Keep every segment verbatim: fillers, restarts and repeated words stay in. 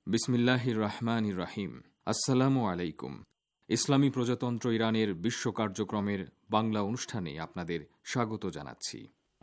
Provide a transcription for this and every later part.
বিসমিল্লাহির রহমানির রহিম। আসসালামু আলাইকুম। ইসলামী প্রজাতন্ত্র ইরানের বিশ্ব কার্যক্রমের বাংলা অনুষ্ঠানে আপনাদের স্বাগত জানাচ্ছি।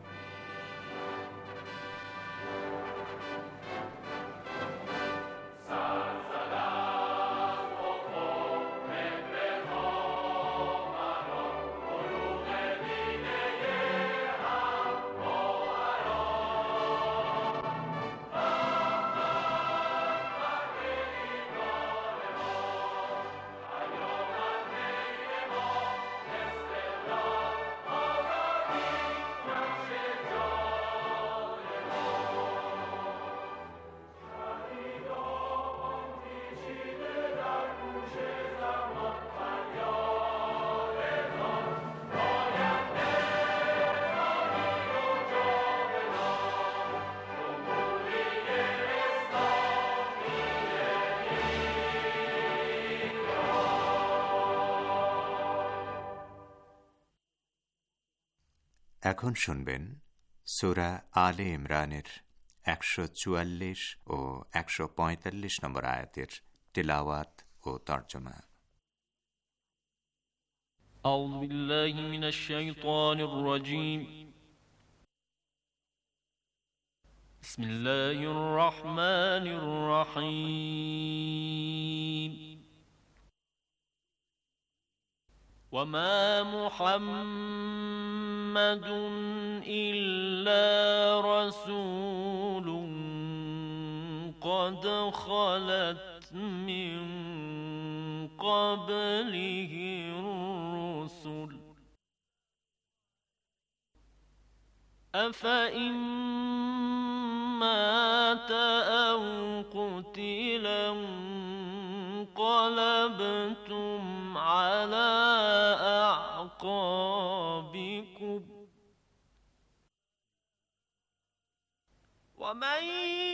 এখন শুনবেন সূরা আলে ইমরানের একশো চুয়াল্লিশ ও একশো পঁয়তাল্লিশ নম্বর আয়াতের তিলাওয়াত ও তর্জমা। আউযু বিল্লাহি মিনাশ শাইতানির রাজীম। বিসমিল্লাহির রহমানির রহিম। وما محمد إلا رسول قد خلت من قبله الرسل أفإن مات أو قتل انقلبتم على أعقابكم ومن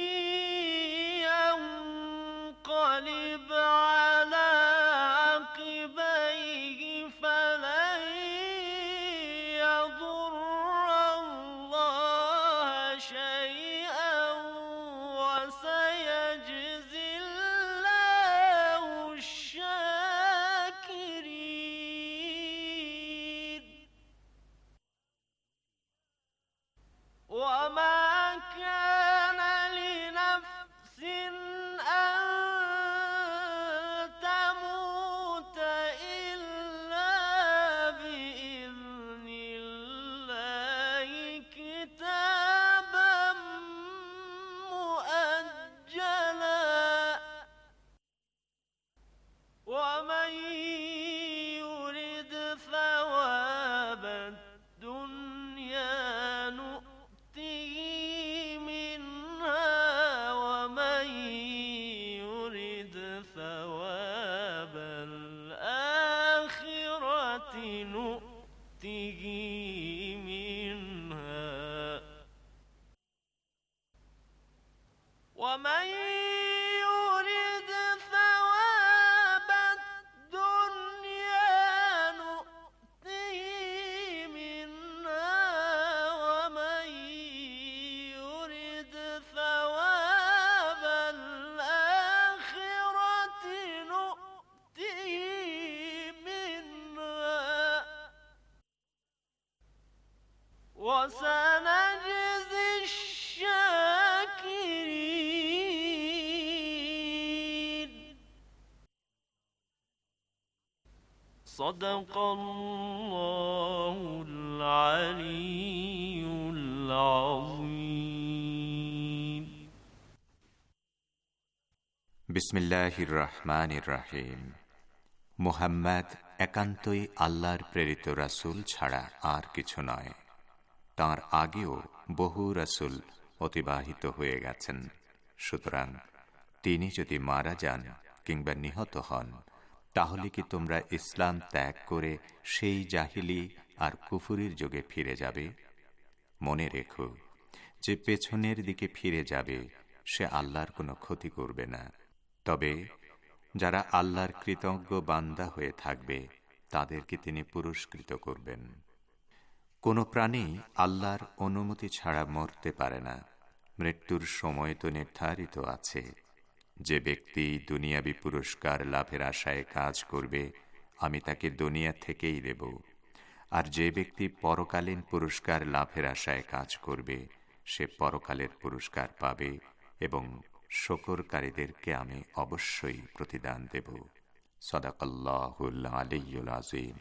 ينقلب على عقبيه فلن يضر الله شيئا وسيجزي الله الشاكرين. وما كان لنفس أن تموت إلا بإذن الله كتابا مؤجلا ومن يرد ثواب الدنيا نؤته منها ومن يرد ثواب الآخرة نؤته منها ومن يرد ثواب الدنيا نؤته منها ومن يرد ثواب الآخرة نؤته منها وسنجزي الشاكرين. صدق الله العلي العظيم. বিসমিল্লাহির রহমানির রহিম। মুহাম্মদ একান্তই আল্লাহর প্রেরিত রাসূল ছাড়া আর কিছু নয়। তাঁর আগেও বহু রাসূল অতিবাহিত হয়ে গেছেন। সুতরাং তিনি যদি মারা যান কিংবা নিহত হন, তাহলে কি তোমরা ইসলাম ত্যাগ করে সেই জাহিলি আর কুফুরির যুগে ফিরে যাবে? মনে রেখো যে পেছনের দিকে ফিরে যাবে সে আল্লাহর কোনো ক্ষতি করবে না। তবে যারা আল্লাহর কৃতজ্ঞ বান্দা হয়ে থাকবে তাদেরকে তিনি পুরস্কৃত করবেন। কোনো প্রাণী আল্লাহর অনুমতি ছাড়া মরতে পারে না। মৃত্যুর সময় তো নির্ধারিত আছে। যে ব্যক্তি দুনিয়াবি পুরস্কার লাভের আশায় কাজ করবে, আমি তাকে দুনিয়া থেকেই দেব, আর যে ব্যক্তি পরকালীন পুরস্কার লাভের আশায় কাজ করবে, সে পরকালের পুরস্কার পাবে এবং শকরকারীদেরকে আমি অবশ্যই প্রতিদান দেব। সাদাকাল্লাহুল আলিয়্যুল আযীম।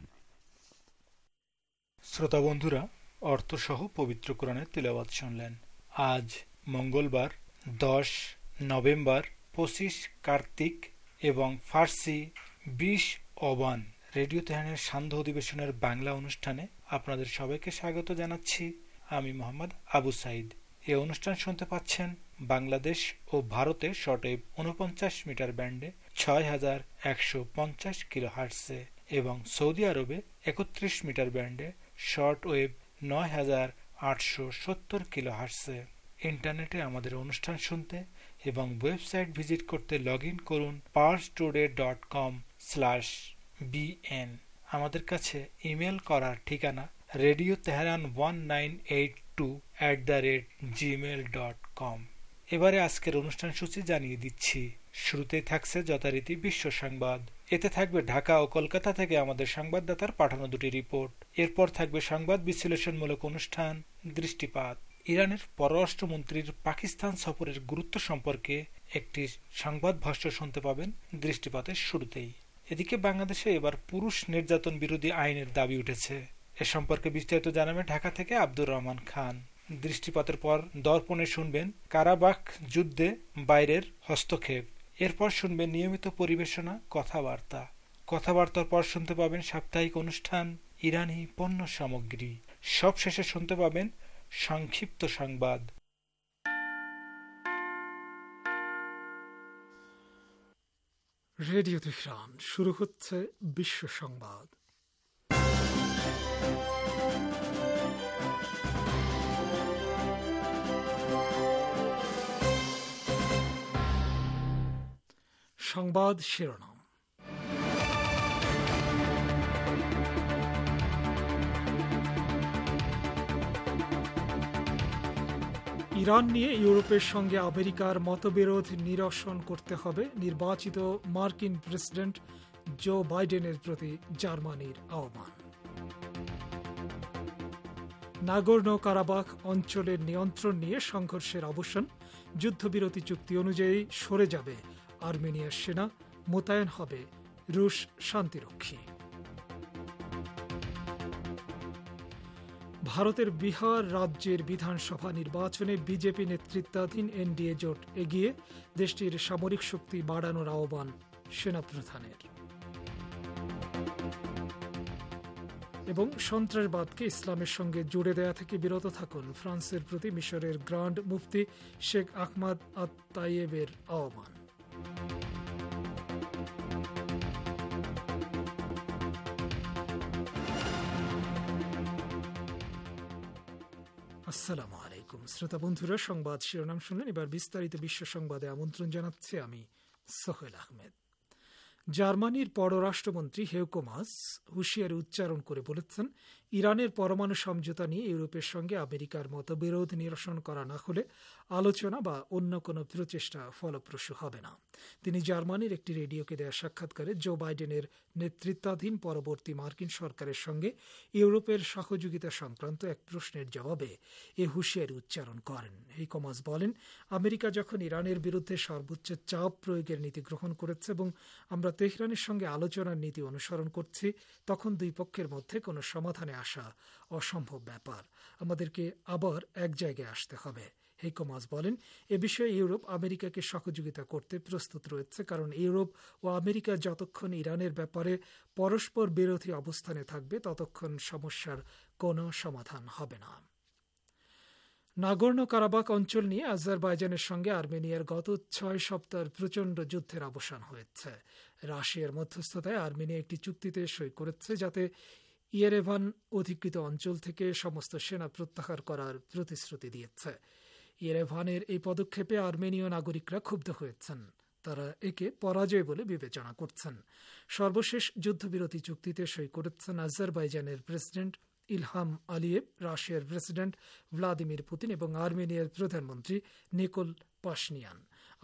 শ্রোতা বন্ধুরা, অর্থসহ পবিত্র কোরআনের তিলাওয়াত শুনলেন। আজ মঙ্গলবার দশ নভেম্বর পঁচিশ কার্তিক এবং ফার্সি বিশ অবান। রেডিও তেহরানের সান্ধ্য অধিবেশনের বাংলা অনুষ্ঠানে আপনাদের সবাইকে স্বাগত জানাচ্ছি। আমি মোহাম্মদ আবু সাইদ। এই অনুষ্ঠান শুনতে পাচ্ছেন বাংলাদেশ ও ভারতে শর্টওয়েভ উনপঞ্চাশ মিটার ব্যান্ডে ছয় হাজার একশো পঞ্চাশ কিলো হার্টসে এবং সৌদি আরবে একত্রিশ মিটার ব্যান্ডে শর্ট ওয়েভ নয় হাজার আটশো সত্তর কিলো হার্টসে। ইন্টারনেটে আমাদের অনুষ্ঠান শুনতে এবং ওয়েবসাইট ভিজিট করতে লগ ইন করুন Pars Today dot com slash BN. আমাদের কাছে ইমেল করার ঠিকানা radio Tehran one nine eight two at the rate Gmail dot com. এবারে আজকের অনুষ্ঠান সূচি জানিয়ে দিচ্ছি। শুরুতেই থাকছে যথারীতি বিশ্ব সংবাদ। এতে থাকবে ঢাকা ও কলকাতা থেকে আমাদের সংবাদদাতার পাঠানো দুটি রিপোর্ট। এরপর থাকবে সংবাদ বিশ্লেষণমূলক অনুষ্ঠান দৃষ্টিপাত। ইরানের পররাষ্ট্রমন্ত্রীর পাকিস্তান সফরের গুরুত্ব সম্পর্কে একটি সংবাদ ভাষ্য শুনতে পাবেন দৃষ্টিপাতের শুরুতেই। এদিকে বাংলাদেশে এবার পুরুষ নির্যাতন বিরোধী আইনের দাবি উঠেছে। এ সম্পর্কে বিস্তারিত জানাবেন ঢাকা থেকে আব্দুর রহমান খান। দৃষ্টিপাতের পর দর্পণে শুনবেন কারাবাখ যুদ্ধে বাইরের হস্তক্ষেপ। এরপর শুনবেন নিয়মিত পরিবেশনা কথাবার্তা। কথাবার্তার পর শুনতে পাবেন সাপ্তাহিক অনুষ্ঠান ইরানি পণ্য সামগ্রী। সব শেষে শুনতে পাবেন সংক্ষিপ্ত সংবাদ। রেডিও তেহরান, শুরু হচ্ছে বিশ্ব সংবাদ। সংবাদ শিরোনাম। ইরান নিয়ে ইউরোপের সঙ্গে আমেরিকার মতবিরোধ নিরসন করতে হবে, নির্বাচিত মার্কিন প্রেসিডেন্ট জো বাইডেনের প্রতি জার্মানির আহ্বান। নাগোর্নো কারাবাখ অঞ্চলের নিয়ন্ত্রণ নিয়ে সংঘর্ষের অবসান, যুদ্ধবিরতি চুক্তি অনুযায়ী সরে যাবে আর্মেনিয়ার সেনা, মোতায়েন হবে রুশ শান্তিরক্ষী। ভারতের বিহার রাজ্যের বিধানসভা নির্বাচনে বিজেপি নেতৃত্বাধীন এনডিএ জোট এগিয়ে, দেশটির সামরিক শক্তি বাড়ানোর আহ্বান সেনাপ্রধানের। এবং সন্ত্রাসবাদকে ইসলামের সঙ্গে জুড়ে দেয়া থেকে বিরত থাকুন, ফ্রান্সের প্রতি মিশরের গ্র্যান্ড মুফতি শেখ আহমদ আত তাইয়েবের আহ্বান। আসসালামু আলাইকুম শ্রোতা বন্ধুরা, সংবাদ শিরোনাম শুনলেন। এবার বিস্তারিত বিশ্ব সংবাদে আমন্ত্রণ জানাচ্ছি আমি সোহেল আহমেদ। জার্মানির পররাষ্ট্রমন্ত্রী হেইকো মাস হুঁশিয়ারি উচ্চারণ করে বলেছেন, ইরানের পরমাণু সমঝোতা নিয়ে ইউরোপের সঙ্গে আমেরিকার মতবিরোধ নিরসন করা না হলে আলোচনা বা অন্য কোনো প্রচেষ্টা ফলপ্রসূ হবে না। তিনি জার্মানির একটি রেডিওকে দেওয়া সাক্ষাৎকারে জো বাইডেনের নেতৃত্বাধীন পরবর্তী মার্কিন সরকারের সঙ্গে ইউরোপের সহযোগিতা সংক্রান্ত এক প্রশ্নের জবাবে এ হুঁশিয়ারি উচ্চারণ করেন। হেইকো মাস বলেন, আমেরিকা যখন ইরানের বিরুদ্ধে সর্বোচ্চ চাপ প্রয়োগের নীতি গ্রহণ করেছে এবং আমরা তেহরানের সঙ্গে আলোচনার নীতি অনুসরণ করছি, তখন দুই পক্ষের মধ্যে কোনো সমাধানে আসা অসম্ভব ব্যাপার। আমাদেরকে আবার এক জায়গায় আসতে হবে। হেইকো মাস বলেন, এ বিষয়ে ইউরোপ আমেরিকাকে সহযোগিতা করতে প্রস্তুত রয়েছে, কারণ ইউরোপ ও আমেরিকা যতক্ষণ ইরানের ব্যাপারে পরস্পর বিরোধী অবস্থানে থাকবে ততক্ষণ সমস্যার কোনো সমাধান হবে না। নাগোর্নো কারাবাখ অঞ্চল নিয়ে আজারবাইজানের সঙ্গে আর্মেনিয়ার গত ছয় সপ্তাহের প্রচণ্ড যুদ্ধের অবসান হয়েছে। রাশিয়ার মধ্যস্থতায় আর্মেনিয়া একটি চুক্তিতে সই করেছে, যাতে ইয়েরেভান অধিকৃত অঞ্চল থেকে সমস্ত সেনা প্রত্যাহার করার প্রতিশ্রুতি দিয়েছে। ইয়েরেভানের এই পদক্ষেপে আর্মেনীয় নাগরিকরা ক্ষুব্ধ হয়েছেন। তারা একে পরাজয় বলে বিবেচনা করছেন। সর্বশেষ যুদ্ধবিরতি চুক্তিতে সই করেছেন আজারবাইজানের প্রেসিডেন্ট ইলহাম আলিয়েভ, রাশিয়ার প্রেসিডেন্ট ভ্লাদিমির পুতিন এবং আর্মেনিয়ার প্রধানমন্ত্রী নিকোল পাশনিয়ান।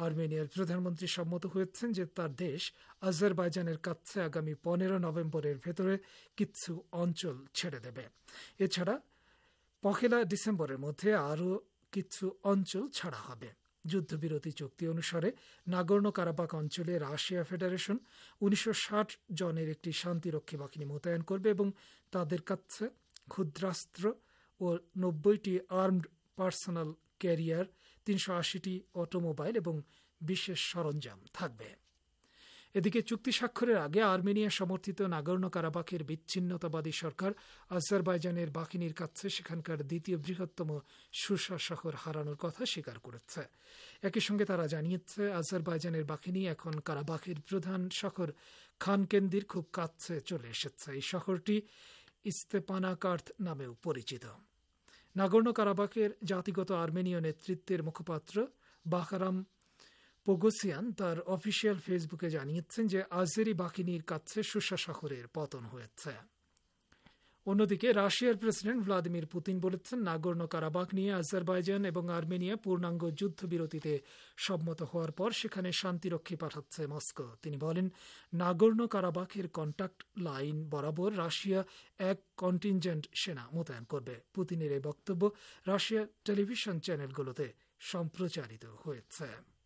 আর্মেনিয়ার প্রধানমন্ত্রী সম্মত হয়েছেন যে তার দেশ আজারবাইজানের কাছে আগামী পনেরো নভেম্বরের ভেতরে কিছু অঞ্চল ছেড়ে দেবে। এছাড়া পহেলা ডিসেম্বরের মধ্যে আরও কিছু অঞ্চল ছাড়া হবে। যুদ্ধবিরতি চুক্তি অনুসারে নাগর্নো কারাবাখ অঞ্চলে রাশিয়া ফেডারেশন উনিশশো ষাট জনের একটি শান্তিরক্ষী বাহিনী মোতায়েন করবে এবং তাদের কাছে ক্ষুদ্রাস্ত্র ও নব্বইটি আর্মড পার্সোনাল ক্যারিয়ার, তিনশো আশিটি অটোমোবাইল এবং বিশেষ সরঞ্জাম থাকবে। এদিকে চুক্তি স্বাক্ষরের আগে আর্মেনিয়া সমর্থিত নাগর্নো কারাবাখের বিচ্ছিন্নতাবাদী সরকার আজারবাইজানের বাহিনীর কাছে সেখানকার দ্বিতীয় বৃহত্তম সুসা শহর হারানোর কথা স্বীকার করেছে। একই সঙ্গে তারা জানিয়েছে আজারবাইজানের বাহিনী এখন কারাবাখের প্রধান শহর খানকেন্দির খুব কাছে চলে এসেছে। এই শহরটি ইস্তেপানাকার্থ নামেও পরিচিত। নাগর্নো কারাবাখের জাতিগত আর্মেনীয় নেতৃত্বের মুখপাত্র বাকারাম পোগোসিয়ান তার অফিসিয়াল ফেসবুকে জানিয়েছেন যে আজেরি বাহিনীর কাছে সুসা শহরের পতন হয়েছে। অন্যদিকে রাশিয়ার প্রেসিডেন্ট ভ্লাদিমির পুতিন বলেছেন, নাগর্নো কারাবাখ নিয়ে আজারবাইজান এবং আর্মেনিয়া পূর্ণাঙ্গ যুদ্ধবিরতিতে সম্মত হওয়ার পর সেখানে শান্তিরক্ষী পাঠাচ্ছে মস্কো। তিনি বলেন, নাগর্নো কারাবাখের কন্টাক্ট লাইন বরাবর রাশিয়া এক কন্টিনজেন্ট সেনা মোতায়েন করবে। পুতিনের এই বক্তব্য রাশিয়ার টেলিভিশন চ্যানেলগুলোতে সম্প্রচারিত হয়েছে।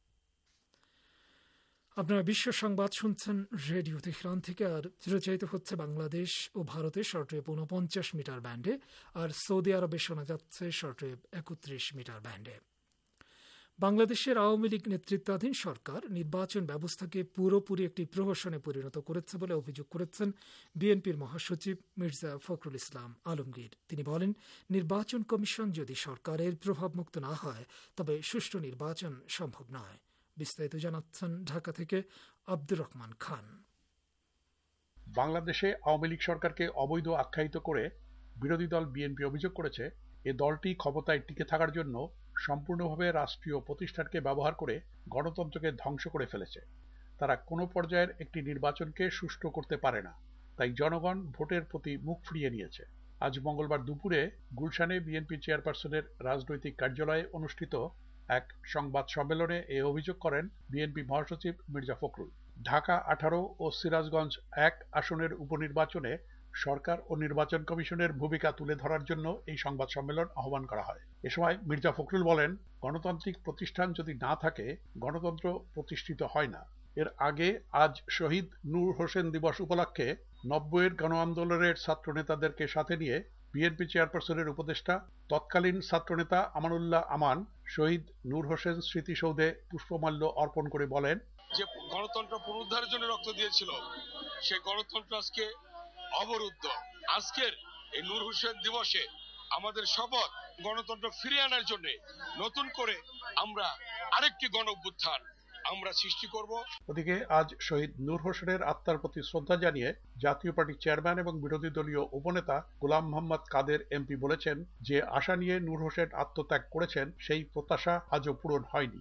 আপনারা বিশ্ব সংবাদ শুনছেন রেডিও তেহরান থেকে, আর প্রচারিত হচ্ছে বাংলাদেশ ও ভারতে শর্টওয়েভ ঊনপঞ্চাশ মিটার ব্যান্ডে, আর সৌদি আরবে শোনা যাচ্ছে শর্টওয়েভ একত্রিশ মিটার ব্যান্ডে। বাংলাদেশের আওয়ামী লীগ নেতৃত্বাধীন সরকার নির্বাচন ব্যবস্থাকে পুরোপুরি একটি প্রহসনে পরিণত করেছে বলে অভিযোগ করেছেন বিএনপির মহাসচিব মির্জা ফখরুল ইসলাম আলমগীর। তিনি বলেন, নির্বাচন কমিশন যদি সরকারের প্রভাবমুক্ত না হয় তবে সুষ্ঠু নির্বাচন সম্ভব নয়। বিস্তারিত জানাচ্ছেন ঢাকা থেকে আব্দুর রহমান খান। বাংলাদেশে আওয়ামী লীগ সরকারকে অবৈধ আখ্যায়িত করে বিরোধী দল বিএনপি অভিযোগ করেছে, এ দলটি ক্ষমতায় টিকে থাকার জন্য সম্পূর্ণভাবে রাষ্ট্রীয় প্রতিষ্ঠানকে ব্যবহার করে গণতন্ত্রকে ধ্বংস করে ফেলেছে। তারা কোনো পর্যায়ের একটি নির্বাচনকে সুষ্ঠু করতে পারে না, তাই জনগণ ভোটের প্রতি মুখ ফিরিয়ে নিয়েছে। আজ মঙ্গলবার দুপুরে গুলশানে বিএনপি চেয়ারপারসনের রাজনৈতিক কার্যালয়ে অনুষ্ঠিত এক সংবাদ সম্মেলনে এ অভিযোগ করেন বিএনপি মহাসচিব মির্জা ফখরুল। ঢাকা আঠারো ও সিরাজগঞ্জ এক আসনের উপনির্বাচনে সরকার ও নির্বাচন কমিশনের ভূমিকা তুলে ধরার জন্য এই সংবাদ সম্মেলন আহ্বান করা হয়। এ সময় মির্জা ফখরুল বলেন, গণতান্ত্রিক প্রতিষ্ঠান যদি না থাকে গণতন্ত্র প্রতিষ্ঠিত হয় না। এর আগে আজ শহীদ নূর হোসেন দিবস উপলক্ষে নব্বইয়ের গণ আন্দোলনের ছাত্র নেতাদেরকে সাথে নিয়ে বিএনপি চেয়ারপারসনের উপদেষ্টা তৎকালীন ছাত্রনেতা আমানুল্লাহ আমান শহীদ নূর হোসেন স্মৃতিসৌধে পুষ্পমাল্য অর্পণ করে বলেন, যে গণতন্ত্র পুনরুদ্ধারের জন্য রক্ত দিয়েছিল সেই গণতন্ত্র আজকে অবরুদ্ধ। আজকের এই নূর হোসেন দিবসে আমাদের শপথ গণতন্ত্র ফিরিয়ে আনার জন্য নতুন করে আমরা আরেকটি গণ অভ্যুত্থান আমরা সৃষ্টি করব। ওদিকে আজ শহীদ নূর হোসেনের আত্মার প্রতি শ্রদ্ধা জানিয়ে জাতীয় পার্টির চেয়ারম্যান এবং বিরোধী দলীয় উপনেতা গোলাম মোহাম্মদ কাদের এমপি বলেছেন, যে আশা নিয়ে নূর হোসেন আত্মত্যাগ করেছেন সেই প্রত্যাশা আজও পূরণ হয়নি।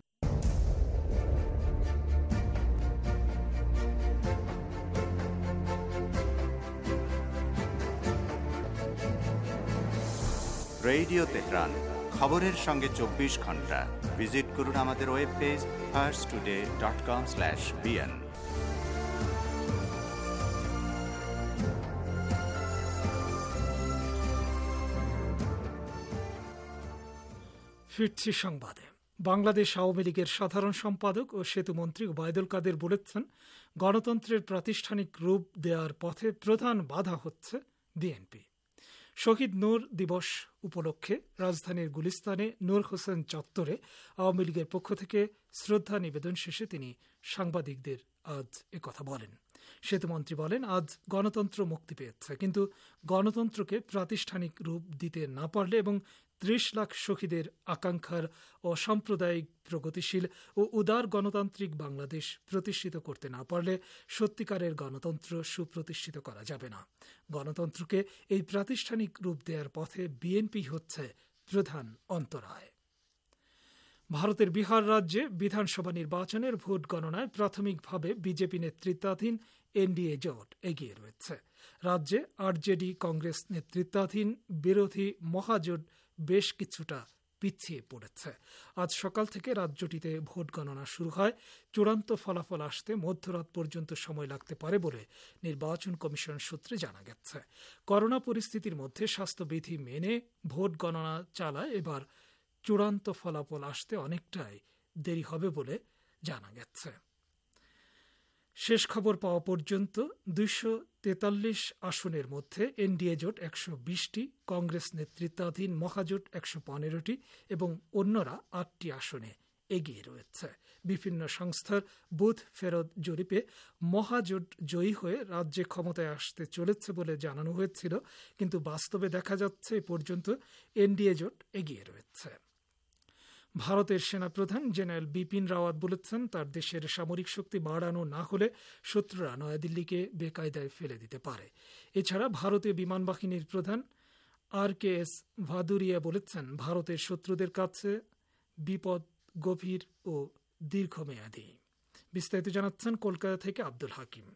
রেডিও তেহরান, খবরের সঙ্গে চব্বিশ ঘন্টা। ভিজিট করুন আমাদের web page Pars Today dot com slash BN. ফিরছি সংবাদে। বাংলাদেশ আওয়ামী লীগের সাধারণ সম্পাদক ও সেতুমন্ত্রী ওবায়দুল কাদের বলেছেন, গণতন্ত্রের প্রাতিষ্ঠানিক রূপ দেওয়ার পথে প্রধান বাধা হচ্ছে বিএনপি। শহীদ নূর দিবস উপলক্ষে রাজধানীর গুলিস্তানে নূর হোসেন চত্বরে আওয়ামী লীগের পক্ষ থেকে শ্রদ্ধা নিবেদন শেষে তিনি সাংবাদিকদের আজ একথা বলেন। সেতুমন্ত্রী বলেন, আজ গণতন্ত্র মুক্তি পেয়েছে, কিন্তু গণতন্ত্রকে প্রাতিষ্ঠানিক রূপ দিতে না পারলে এবং ত্রিশ লাখ শহীদের আকাঙ্ক্ষার অসাম্প্রদায়িক প্রগতিশীল ও উদার গণতান্ত্রিক বাংলাদেশ প্রতিষ্ঠিত করতে না পারলে সত্যিকারের গণতন্ত্র সুপ্রতিষ্ঠিত করা যাবে না। গণতন্ত্রকে এই প্রাতিষ্ঠানিক রূপ দেওয়ার পথে বিএনপি হচ্ছে প্রধান অন্তরায়। ভারতের বিহার রাজ্যে বিধানসভা নির্বাচনের ভোট গণনায় প্রাথমিকভাবে বিজেপি নেতৃত্বাধীন এনডিএ জোট এগিয়ে রয়েছে। রাজ্যে আরজেডি কংগ্রেস নেতৃত্বাধীন বিরোধী মহাজোট বেশ কিছুটা পিছিয়ে পড়েছে। আজ সকাল থেকে রাজ্যটিতে ভোট গণনা শুরু হয়। চূড়ান্ত ফলাফল আসতে মধ্যরাত পর্যন্ত সময় লাগতে পারে বলে নির্বাচন কমিশন সূত্রে জানা গেছে। করোনা পরিস্থিতির মধ্যে স্বাস্থ্যবিধি মেনে ভোট গণনা চালায় এবার চূড়ান্ত ফলাফল আসতে অনেকটাই দেরি হবে বলে জানা গেছে। শেষ খবর পাওয়া পর্যন্ত দুইশো তেতাল্লিশ আসনের মধ্যে এনডিএ জোট একশো বিশটি, কংগ্রেস নেতৃত্বাধীন মহাজোট একশো পনেরোটি এবং অন্যরা আটটি আসনে এগিয়ে রয়েছে। বিভিন্ন সংস্থার বুথ ফেরত জরিপে মহাজোট জয়ী হয়ে রাজ্যে ক্ষমতায় আসতে চলেছে বলে জানানো হয়েছিল, কিন্তু বাস্তবে দেখা যাচ্ছে এ পর্যন্ত এনডিএ জোট এগিয়ে রয়েছে। ভারতের সেনাপ্রধান জেনারেল বিপিন রাওয়াত বলেছেন, তার দেশের সামরিক শক্তি বাড়ানো না হলে শত্রুরা নয়াদিল্লিকে বেকায়দায় ফেলে দিতে পারে। এছাড়া ভারতীয় বিমান বাহিনীর প্রধান আর কে এস ভাদুরিয়া বলেছেন, ভারতের শত্রুদের কাছে বিপদ গভীর ও দীর্ঘমেয়াদী। বিস্তারিত জানাচ্ছেন কলকাতা থেকে আব্দুল হাকিম।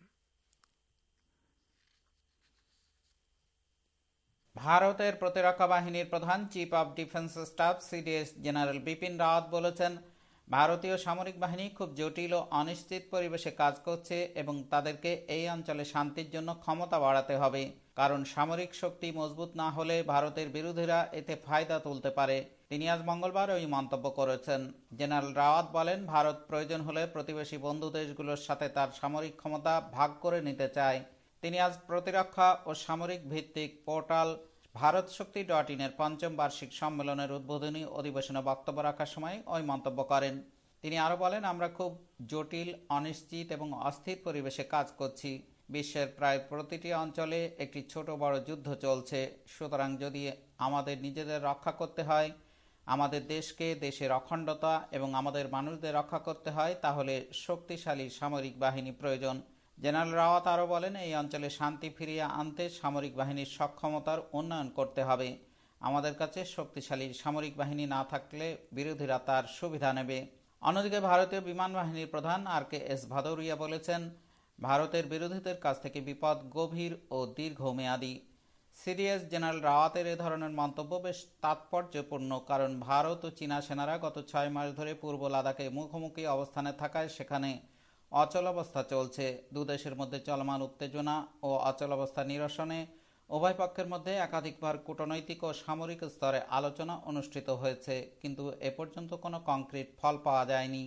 ভারতের প্রতিরক্ষা বাহিনীর প্রধান chief of defence staff CDS general Bipin Rawat বলেছেন, ভারতীয় সামরিক বাহিনী খুব জটিল ও অনিশ্চিত পরিবেশে কাজ করছে এবং তাদেরকে এই অঞ্চলে শান্তির জন্য ক্ষমতা বাড়াতে হবে, কারণ সামরিক শক্তি মজবুত না হলে ভারতের বিরোধীরা এতে ফায়দা তুলতে পারে। তিনি আজ মঙ্গলবার ওই মন্তব্য করেছেন। জেনারেল রাওয়াত বলেন, ভারত প্রয়োজন হলে প্রতিবেশী বন্ধু দেশগুলোর সাথে তার সামরিক ক্ষমতা ভাগ করে নিতে চায়। তিনি আজ প্রতিরক্ষা ও সামরিক ভিত্তিক পোর্টাল ভারত শক্তি ডট ইনের পঞ্চম বার্ষিক সম্মেলনের উদ্বোধনী অধিবেশনে বক্তব্য রাখার সময় ওই মন্তব্য করেন। তিনি আরও বলেন, আমরা খুব জটিল, অনিশ্চিত এবং অস্থির পরিবেশে কাজ করছি। বিশ্বের প্রায় প্রতিটি অঞ্চলে একটি ছোট বড় যুদ্ধ চলছে। সুতরাং যদি আমাদের নিজেদের রক্ষা করতে হয়, আমাদের দেশকে, দেশের অখণ্ডতা এবং আমাদের মানুষদের রক্ষা করতে হয়, তাহলে শক্তিশালী সামরিক বাহিনী প্রয়োজন। জেনারেল রাওয়াত আরও বলেন, এই অঞ্চলে শান্তি ফিরিয়ে আনতে সামরিক বাহিনীর সক্ষমতার উন্নয়ন করতে হবে। আমাদের কাছে শক্তিশালী সামরিক বাহিনী না থাকলে বিরোধীরা তার সুবিধা নেবে। অন্যদিকে ভারতীয় বিমান বাহিনীর প্রধান আর কে এস ভাদৌরিয়া বলেছেন, ভারতের বিরোধীদের কাছ থেকে বিপদ গভীর ও দীর্ঘমেয়াদী। সিডিএস জেনারেল রাওয়াতের এ ধরনের মন্তব্য বেশ তাৎপর্যপূর্ণ, কারণ ভারত ও চীনা সেনারা গত ছয় মাস ধরে পূর্ব লাদাখে মুখোমুখি অবস্থানে থাকায় সেখানে অচলাবস্থা চলছে। দুদেশের মধ্যে চলমান উত্তেজনা ও অচলাবস্থা নিরসনে উভয় পক্ষের মধ্যে একাধিকবার কূটনৈতিক ও সামরিক স্তরে আলোচনা অনুষ্ঠিত হয়েছে, কিন্তু এ পর্যন্ত কোনো কংক্রিট ফল পাওয়া যায়নি।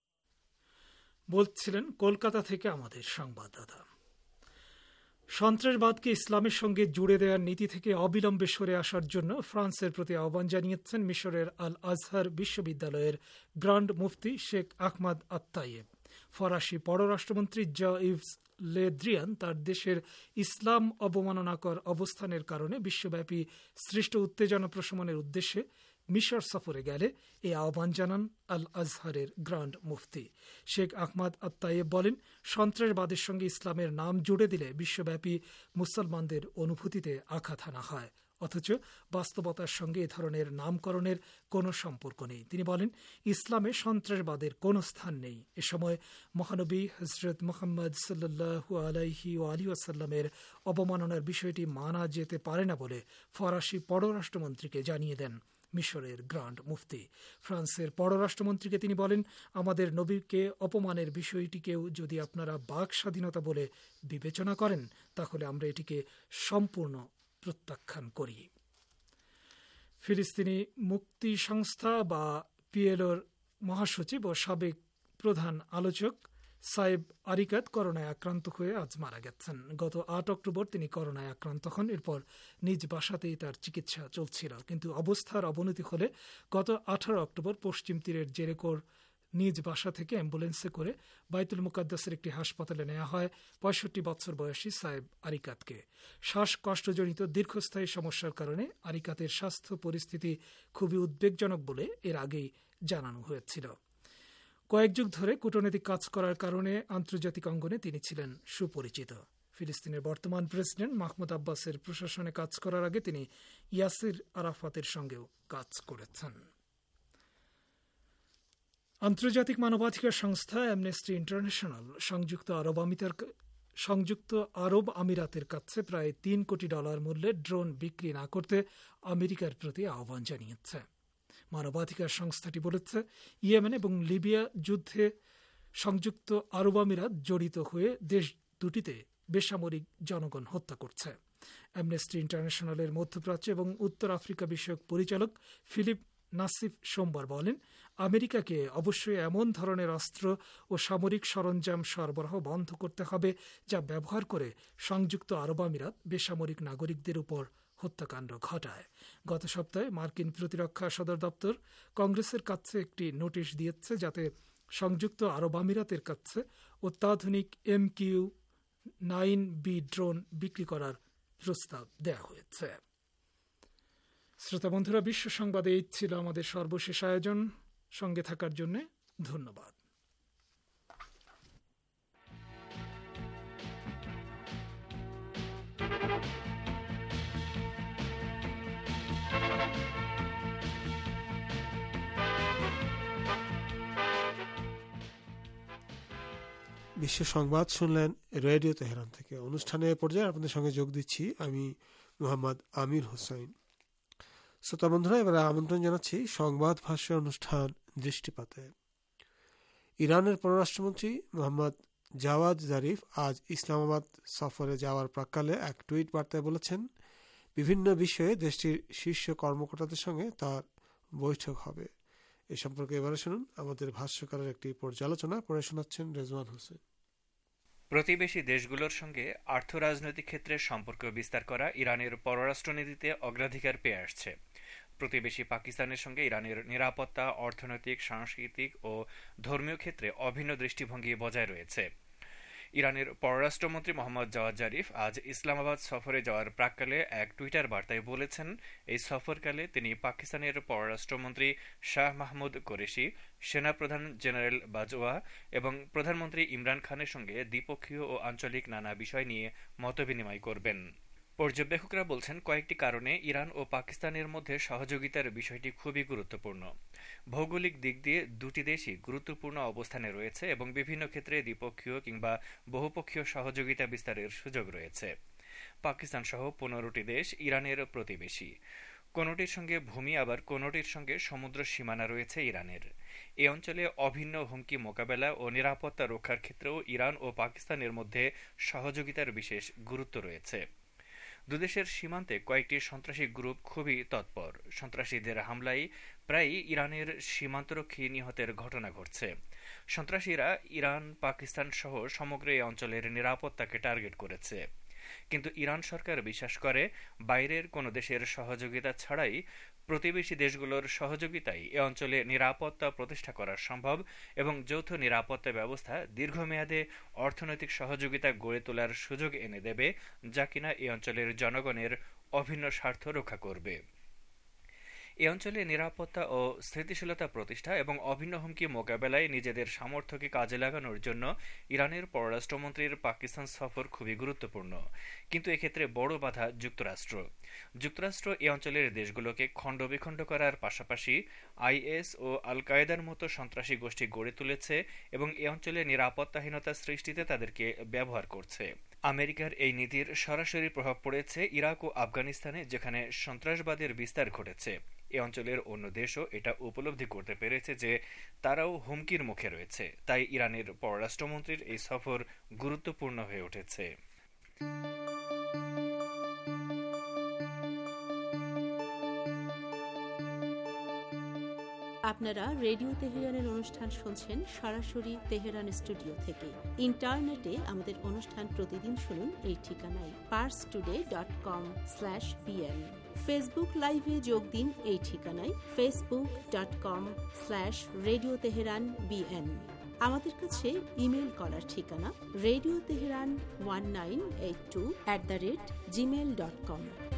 বলছিলেন কলকাতা থেকে আমাদের সংবাদদাতা। সন্ত্রাসবাদকে ইসলামের সঙ্গে জুড়ে দেওয়ার নীতি থেকে অবিলম্বে সরে আসার জন্য ফ্রান্সের প্রতি আহ্বান জানিয়েছেন মিশরের আল আজহার বিশ্ববিদ্যালয়ের গ্র্যান্ড মুফতি শেখ আহমদ আত্তাইয়েব। ফরাসি পররাষ্ট্রমন্ত্রী জা-ইভস লে দ্রিয়ান তার দেশের ইসলাম অবমাননাকর অবস্থানের কারণে বিশ্বব্যাপী সৃষ্ট উত্তেজনা প্রশমনের উদ্দেশ্যে মিশর সফরে গেলে এই আহ্বান জানান আল আজহারের গ্র্যান্ড মুফতি। শেখ আহমদ আত্তাইয়েব বলেন, সন্ত্রাসবাদের সঙ্গে ইসলামের নাম জুড়ে দিলে বিশ্বব্যাপী মুসলমানদের অনুভূতিতে আঘাত হানা হয়, অথচ বাস্তবতার সঙ্গে এ ধরনের নামকরণের কোনো সম্পর্ক নেই। তিনি বলেন, ইসলামে সন্ত্রাসবাদের কোনো স্থান নেই। এ সময় মহানবী হজরত মুহাম্মদ সাল্লাল্লাহু আলাইহি ওয়া আলিহি ওয়াসাল্লামের অবমাননার বিষয়টি মানা যেতে পারে না বলে ফরাসি পররাষ্ট্রমন্ত্রীকে জানিয়ে দেন মিশরের গ্র্যান্ড মুফতি। ফ্রান্সের পররাষ্ট্রমন্ত্রীকে তিনি বলেন, আমাদের নবীকে অপমানের বিষয়টিকেও যদি আপনারা বাক স্বাধীনতা বলে বিবেচনা করেন, তাহলে আমরা এটিকে সম্পূর্ণ প্রত্যাখ্যান করি। ফিলিস্তিনি মুক্তি সংস্থা বা পিএলওর মহাসচিব ও সাবেক প্রধান আলোচক সাইব আরিকাত করোনায় আক্রান্ত হয়ে আজ মারা গেছেন। গত আট অক্টোবর তিনি করোনায় আক্রান্ত হন। এরপর নিজ বাসাতেই তার চিকিৎসা চলছিল, কিন্তু অবস্থার অবনতি হলে গত আঠারো অক্টোবর পশ্চিম তীরের জেরেকোর নিজ বাসা থেকে অ্যাম্বুলেন্সে করে বাইতুল মুকাদ্দাসের একটি হাসপাতালে নেওয়া হয় পঁয়ষট্টি বছর বয়সী সাইব আরিকাতকে। শ্বাসকষ্টজনিত দীর্ঘস্থায়ী সমস্যার কারণে আরিকাতের স্বাস্থ্য পরিস্থিতি খুবই উদ্বেগজনক বলে এর আগেই জানানো হয়েছিল। কয়েক যুগ ধরে কূটনৈতিক কাজ করার কারণে আন্তর্জাতিক অঙ্গনে তিনি ছিলেন সুপরিচিত। ফিলিস্তিনের বর্তমান প্রেসিডেন্ট মাহমুদ আব্বাসের প্রশাসনে কাজ করার আগে তিনি ইয়াসির আরাফাতের সঙ্গেও কাজ করেছেন। আন্তর্জাতিক মানবাধিকার সংস্থা অ্যামনেস্টি ইন্টারন্যাশনাল সংযুক্ত আরব আমিরাতের সংযুক্ত আরব আমিরাতের কাছে প্রায় তিন কোটি ডলার মূল্যের ড্রোন বিক্রি না করতে আমেরিকার প্রতি আহ্বান জানিয়েছে। মানবাধিকার সংস্থাটি বলেছে, ইয়েমেন এবং লিবিয়া যুদ্ধে সংযুক্ত আরব আমিরাত জড়িত হয়ে দেশ দুটিতে বেসামরিক জনগণ হত্যা করছে। অ্যামনেস্টি ইন্টারন্যাশনালের মধ্যপ্রাচ্য এবং উত্তর আফ্রিকা বিষয়ক পরিচালক ফিলিপ নাসিফ সোমবার বলেন, আমেরিকাকে অবশ্যই এমন ধরনের অস্ত্র ও সামরিক সরঞ্জাম সরবরাহ বন্ধ করতে হবে যা ব্যবহার করে সংযুক্ত আরব আমিরাত বেসামরিক নাগরিকদের উপর হত্যাকাণ্ড ঘটায়। গত সপ্তাহে মার্কিন প্রতিরক্ষা সদর দপ্তর কংগ্রেসের কাছে একটি নোটিশ দিয়েছে, যাতে সংযুক্ত আরব আমিরাতের কাছে অত্যাধুনিক M Q nine B drone বিক্রি করার প্রস্তাব দেওয়া হয়েছে। শ্রোতা বন্ধুরা, বিশ্ব সংবাদে এই ছিল আমাদের সর্বশেষ আয়োজন। সঙ্গে থাকার জন্য ধন্যবাদ। বিশ্ব সংবাদ শুনলেন রেডিও তেহরান থেকে। অনুষ্ঠানের পর্যায়ে আপনাদের সঙ্গে যোগ দিচ্ছি আমি মোহাম্মদ আমির হোসেন। শ্রোতা বন্ধুরা, এবারে আমন্ত্রণ জানাচ্ছি সংবাদ ভাষ্য অনুষ্ঠান দৃষ্টিপাতে। ইরানের পররাষ্ট্রমন্ত্রী মোহাম্মদ জাওয়াদ জারিফ আজ ইসলামাবাদ সফরে যাওয়ার প্রাক্কালে এক টুইট বার্তায় বলেছেন, বিভিন্ন বিষয়ে দেশটির শীর্ষ কর্মকর্তাদের সঙ্গে তার বৈঠক হবে। এ সম্পর্কে এবারে শুনুন আমাদের ভাষ্যকারের একটি পর্যালোচনা, পড়ে শোনাচ্ছেন রেজওয়ান হোসেন। প্রতিবেশী দেশগুলোর সঙ্গে আর্থ রাজনৈতিক ক্ষেত্রে সম্পর্ক বিস্তার করা ইরানের পররাষ্ট্রনীতিতে অগ্রাধিকার পেয়ে আসছে। প্রতিবেশী পাকিস্তানের সঙ্গে ইরানের নিরাপত্তা, অর্থনৈতিক, সাংস্কৃতিক ও ধর্মীয় ক্ষেত্রে অভিন্ন দৃষ্টিভঙ্গি বজায় রয়েছে। ইরানের পররাষ্ট্রমন্ত্রী মোহাম্মদ জাওয়াদ জারিফ আজ ইসলামাবাদ সফরে যাওয়ার প্রাক্কালে এক টুইটার বার্তায় বলেছেন, এই সফরকালে তিনি পাকিস্তানের পররাষ্ট্রমন্ত্রী শাহ মাহমুদ কোরেশি, সেনাপ্রধান জেনারেল বাজওয়া এবং প্রধানমন্ত্রী ইমরান খানের সঙ্গে দ্বিপক্ষীয় ও আঞ্চলিক নানা বিষয় নিয়ে মতবিনিময় করবেন। পর্যবেক্ষকরা বলছেন, কয়েকটি কারণে ইরান ও পাকিস্তানের মধ্যে সহযোগিতার বিষয়টি খুবই গুরুত্বপূর্ণ। ভৌগোলিক দিক দিয়ে দুটি দেশই গুরুত্বপূর্ণ অবস্থানে রয়েছে এবং বিভিন্ন ক্ষেত্রে দ্বিপক্ষীয় কিংবা বহুপক্ষীয় সহযোগিতা বিস্তারের সুযোগ রয়েছে। পাকিস্তান সহ পনেরোটি দেশ ইরানের প্রতিবেশী। কোনোটির সঙ্গে ভূমি আবার কোনোটির সঙ্গে সমুদ্র সীমানা রয়েছে ইরানের। এ অঞ্চলে অভিন্ন হুমকি মোকাবেলা ও নিরাপত্তা রক্ষার ক্ষেত্রেও ইরান ও পাকিস্তানের মধ্যে সহযোগিতার বিশেষ গুরুত্ব রয়েছে। দুদেশের সীমান্তে কয়েকটি সন্ত্রাসী গ্রুপ খুবই তৎপর। সন্ত্রাসীদের হামলায় প্রায়ই ইরানের সীমান্তরক্ষী নিহতের ঘটনা ঘটছে। সন্ত্রাসীরা ইরান, পাকিস্তান সহ সমগ্র এই অঞ্চলের নিরাপত্তাকে টার্গেট করেছে। কিন্তু ইরান সরকার বিশ্বাস করে, বাইরের কোনো দেশের সহযোগিতা ছাড়াই প্রতিবেশী দেশগুলোর সহযোগিতায় এ অঞ্চলে নিরাপত্তা প্রতিষ্ঠা করা সম্ভব এবং যৌথ নিরাপত্তা ব্যবস্থা দীর্ঘমেয়াদে অর্থনৈতিক সহযোগিতা গড়ে তোলার সুযোগ এনে দেবে, যা কিনা এ অঞ্চলের জনগণের অভিন্ন স্বার্থ রক্ষা করবে। এ অঞ্চলে নিরাপত্তা ও স্থিতিশীলতা প্রতিষ্ঠা এবং অভিন্ন হুমকি মোকাবেলায় নিজেদের সামর্থ্যকে কাজে লাগানোর জন্য ইরানের পররাষ্ট্রমন্ত্রীর পাকিস্তান সফর খুবই গুরুত্বপূর্ণ। কিন্তু এক্ষেত্রে বড় বাধা যুক্তরাষ্ট্র। যুক্তরাষ্ট্র এ অঞ্চলের দেশগুলোকে খণ্ডবিখণ্ড করার পাশাপাশি আইএস ও আল কায়েদার মতো সন্ত্রাসী গোষ্ঠী গড়ে তুলেছে এবং এ অঞ্চলে নিরাপত্তাহীনতা সৃষ্টিতে তাদেরকে ব্যবহার করছে। আমেরিকার এই নীতির সরাসরি প্রভাব পড়েছে ইরাক ও আফগানিস্তানে, যেখানে সন্ত্রাসবাদের বিস্তার ঘটেছে। এ অঞ্চলের অন্য দেশও এটা উপলব্ধি করতে পেরেছে যে তারাও হুমকির মুখে রয়েছে। তাই ইরানের পররাষ্ট্রমন্ত্রীর এই সফর গুরুত্বপূর্ণ হয়ে উঠেছে। আপনারা রেডিও তেহরানের অনুষ্ঠান শুনছেন সরাসরি তেহরান স্টুডিও থেকে। ইন্টারনেটে আমাদের অনুষ্ঠান প্রতিদিন শুনুন এই ঠিকানায় Pars Today dot com slash BN. Facebook লাইভে যোগ দিন এই ঠিকানায় Facebook dot com slash radio Tehran BN. আমাদের কাছে ইমেল করার ঠিকানা radio Tehran one nine eight two at the rate Gmail dot com.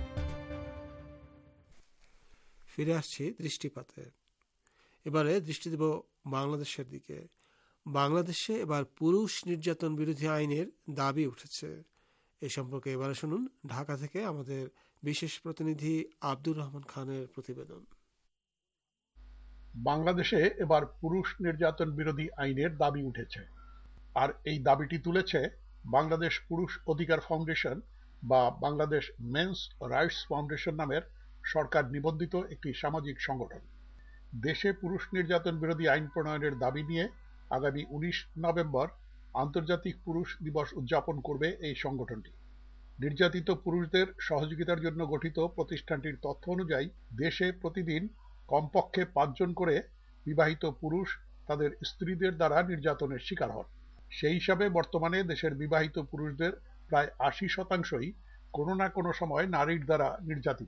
ফিরে আসছি দৃষ্টিপাতে। এবারে দৃষ্টি দেব বাংলাদেশের দিকে। বাংলাদেশে এবার পুরুষ নির্যাতন বিরোধী আইনের দাবি উঠেছে। এ সম্পর্কে এবারে শুনুন ঢাকা থেকে আমাদের বিশেষ প্রতিনিধি আব্দুর রহমান খানের প্রতিবেদন। বাংলাদেশে এবার পুরুষ নির্যাতন বিরোধী আইনের দাবি উঠেছে। আর এই দাবিটি তুলেছে বাংলাদেশ পুরুষ অধিকার ফাউন্ডেশন বা বাংলাদেশ মেন্স রাইটস ফাউন্ডেশন নামের সরকার নিবন্ধিত একটি সামাজিক সংগঠন। দেশে পুরুষ নির্যাতন বিরোধী আইন প্রণয়নের দাবি নিয়ে আগামী উনিশ নভেম্বর আন্তর্জাতিক পুরুষ দিবস উদযাপন করবে এই সংগঠনটি। নির্যাতিত পুরুষদের সহযোগিতার জন্য গঠিত প্রতিষ্ঠানটির তথ্য অনুযায়ী দেশে প্রতিদিন কমপক্ষে পাঁচজন করে বিবাহিত পুরুষ তাদের স্ত্রীদের দ্বারা নির্যাতনের শিকার হন। সেই হিসাবে বর্তমানে দেশের বিবাহিত পুরুষদের প্রায় আশি শতাংশই কোনো না কোনো সময় নারীর দ্বারা নির্যাতিত।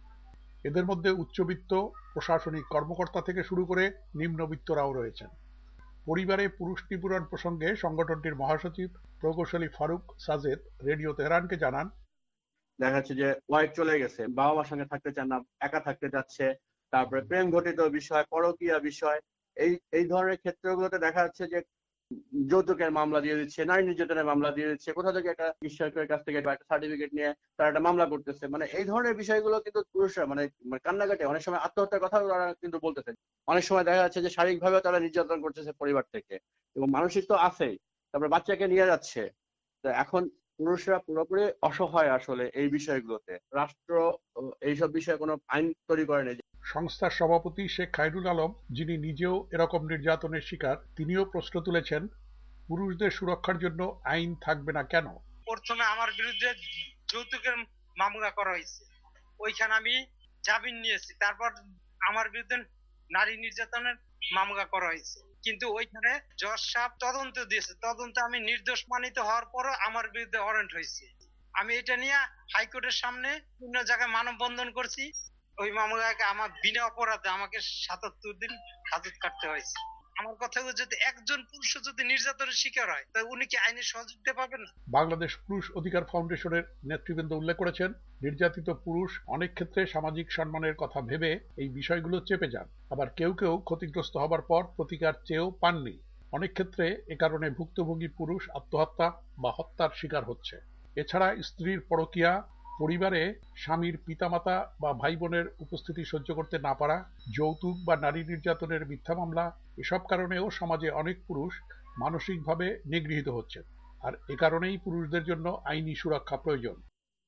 এদের মধ্যে উচ্চবিত্ত প্রশাসনিক কর্মকর্তা থেকে শুরু করে নিম্নবিত্তরাও রয়েছেন। পরিবারে পুরুষ নিপীড়ন প্রসঙ্গে সংগঠনটির মহাসচিব প্রকৌশলী ফারুক সাজেদ রেডিও তেহরানকে জানান, দেখা যাচ্ছে যে ওয়াইফ চলে গেছে, বাবা মার সঙ্গে থাকতে চান না, একা থাকতে যাচ্ছে, তারপরে প্রেম ঘটিত বিষয়, পরকীয়া বিষয়, এই এই ধরনের ক্ষেত্রগুলোতে দেখা যাচ্ছে যে যৌতুকের মামলা দিয়ে দিচ্ছে, নারী নির্যাতনের মামলা দিয়ে দিচ্ছে, কোথা থেকে একটা ঈশ্বরের কাছ থেকে একটা সার্টিফিকেট নিয়ে তারা একটা মামলা করতেছে। মানে এই ধরনের বিষয়গুলো কিন্তু পুরুষরা মানে কান্নাকাটে, অনেক সময় আত্মহত্যার কথা তারা কিন্তু বলতেছে। অনেক সময় দেখা যাচ্ছে যে শারীরিকভাবে তারা নির্যাতন করতেছে পরিবার থেকে, এবং মানসিক তো আছেই, তারপরে বাচ্চাকে নিয়ে যাচ্ছে। তো এখন পুরুষরা পুরোপুরি অসহায় আসলে এই বিষয়গুলোতে। রাষ্ট্র এইসব বিষয়ে কোনো আইন তৈরি করেনি। সংস্থার সভাপতি শেখ খায়রুল আলম, যিনি নিজেও এরকম নির্যাতনের শিকার, তিনিও প্রশ্ন তুলেছেন, পুরুষদের সুরক্ষার জন্য আইন থাকবে না কেন? প্রথমে আমার বিরুদ্ধে যৌতুকের মামলা করা হয়েছে, ওইখানে আমি জামিন নিয়েছি। তারপর আমার বিরুদ্ধে নারী নির্যাতনের মামলা করা হয়েছে, কিন্তু ওইখানে জজ সাহেব তদন্ত দিয়েছে। তদন্ত আমি নির্দোষ মানিত হওয়ার পরও আমার বিরুদ্ধে ওয়ারেন্ট হয়েছে। আমি এটা নিয়ে হাইকোর্টের সামনে বিভিন্ন জায়গায় মানববন্ধন করছি। ওই মামলাকে আমার বিনা অপরাধে আমাকে সাতাত্তর দিন হাজত কাটতে হয়েছে। আমার কথা হলো, যদি একজন পুরুষ যদি নির্যাতনের শিকার হয় তাহলে উনি কি আইনের সহযোগিতা পাবেন না? বাংলাদেশ পুরুষ অধিকার ফাউন্ডেশনের নেতৃবৃন্দ উল্লেখ করেছেন, নির্যাতিত পুরুষ অনেক ক্ষেত্রে সামাজিক সম্মানের কথা ভেবে এই বিষয়গুলো চেপে যান। আবার কেউ কেউ ক্ষতিগ্রস্ত হবার পর প্রতিকার চেয়েও পাননি। অনেক ক্ষেত্রে এ কারণে ভুক্তভোগী পুরুষ আত্মহত্যা বা হত্যার শিকার হচ্ছে। এছাড়া স্ত্রীর পরকীয়া, পরিবারে স্বামীর পিতামাতা বা ভাই বোনের উপস্থিতি সহ্য করতে না পারা, যৌতুক বা নারী নির্যাতনের মিথ্যা মামলা, এসব কারণেও সমাজে অনেক পুরুষ মানসিকভাবে নিগৃহীত হচ্ছে। আর এ কারণেই পুরুষদের জন্য আইনি সুরক্ষা প্রয়োজন।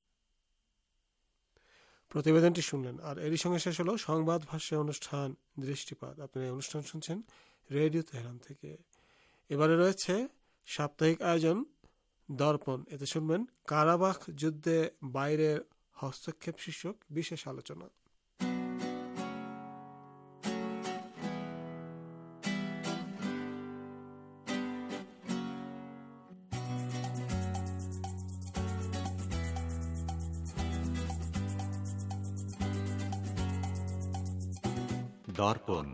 প্রতিবেদনটি শুনলেন, আর এরই সঙ্গে শেষ হলো সংবাদ ভাষ্য অনুষ্ঠান দৃষ্টিপাত। আপনি এই অনুষ্ঠান শুনছেন রেডিও তেহরান থেকে। এবারে রয়েছে সাপ্তাহিক আয়োজন দর্পণ। এতে শুনবেন কারাবাখ যুদ্ধে বাইরের হস্তক্ষেপ শীর্ষক বিশেষ আলোচনা। দর্পণ।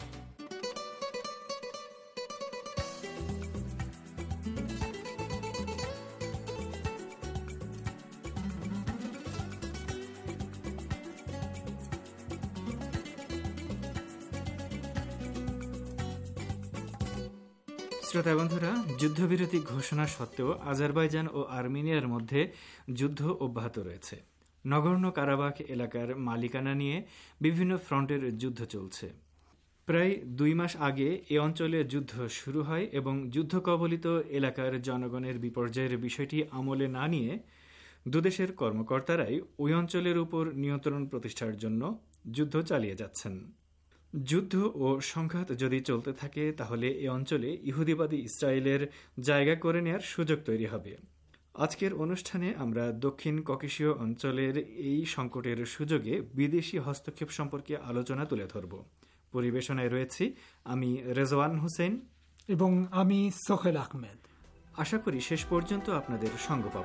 শ্রোতা বন্ধুরা, যুদ্ধবিরতি ঘোষণা সত্ত্বেও আজারবাইজান ও আর্মেনিয়ার মধ্যে যুদ্ধ অব্যাহত রয়েছে। নগর্নো কারাবাখ এলাকার মালিকানা নিয়ে বিভিন্ন ফ্রন্টের যুদ্ধ চলছে। প্রায় দুই মাস আগে এ অঞ্চলে যুদ্ধ শুরু হয় এবং যুদ্ধ কবলিত এলাকার জনগণের বিপর্যয়ের বিষয়টি আমলে না নিয়ে দুদেশের কর্মকর্তারাই ওই অঞ্চলের উপর নিয়ন্ত্রণ প্রতিষ্ঠার জন্য যুদ্ধ চালিয়ে যাচ্ছেন। যুদ্ধ ও সংঘাত যদি চলতে থাকে তাহলে এ অঞ্চলে ইহুদিবাদী ইসরায়েলের জায়গা করে নেয়ার সুযোগ তৈরি হবে। আজকের অনুষ্ঠানে আমরা দক্ষিণ ককেশীয় অঞ্চলের এই সংকটের সুযোগে বিদেশি হস্তক্ষেপ সম্পর্কে আলোচনা তুলে ধরব। পরিবেশনায় রয়েছি আমি রেজওয়ান হোসেন এবং আমি সোহেল আহমেদ। আশা করি শেষ পর্যন্ত আপনাদের সঙ্গ পাব।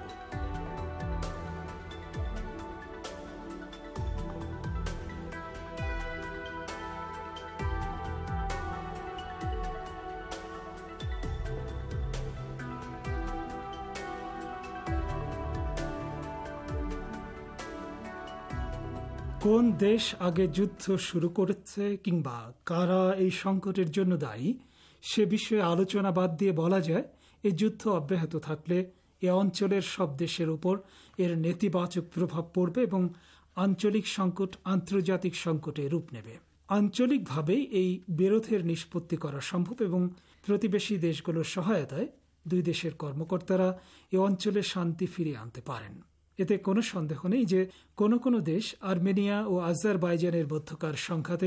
কোন দেশ আগে যুদ্ধ শুরু করেছে কিংবা কারা এই সংকটের জন্য দায়ী সে বিষয়ে আলোচনা বাদ দিয়ে বলা যায়, এই যুদ্ধ অব্যাহত থাকলে এ অঞ্চলের সব দেশের উপর এর নেতিবাচক প্রভাব পড়বে এবং আঞ্চলিক সংকট আন্তর্জাতিক সংকটে রূপ নেবে। আঞ্চলিকভাবেই এই বিরোধের নিষ্পত্তি করা সম্ভব এবং প্রতিবেশী দেশগুলোর সহায়তায় দুই দেশের কর্মকর্তারা এ অঞ্চলে শান্তি ফিরিয়ে আনতে পারেন। এতে কোনো সন্দেহ নেই যে কোনো কোনো দেশ আর্মেনিয়া ও আজারবাইজানের মধ্যকার সংঘাতে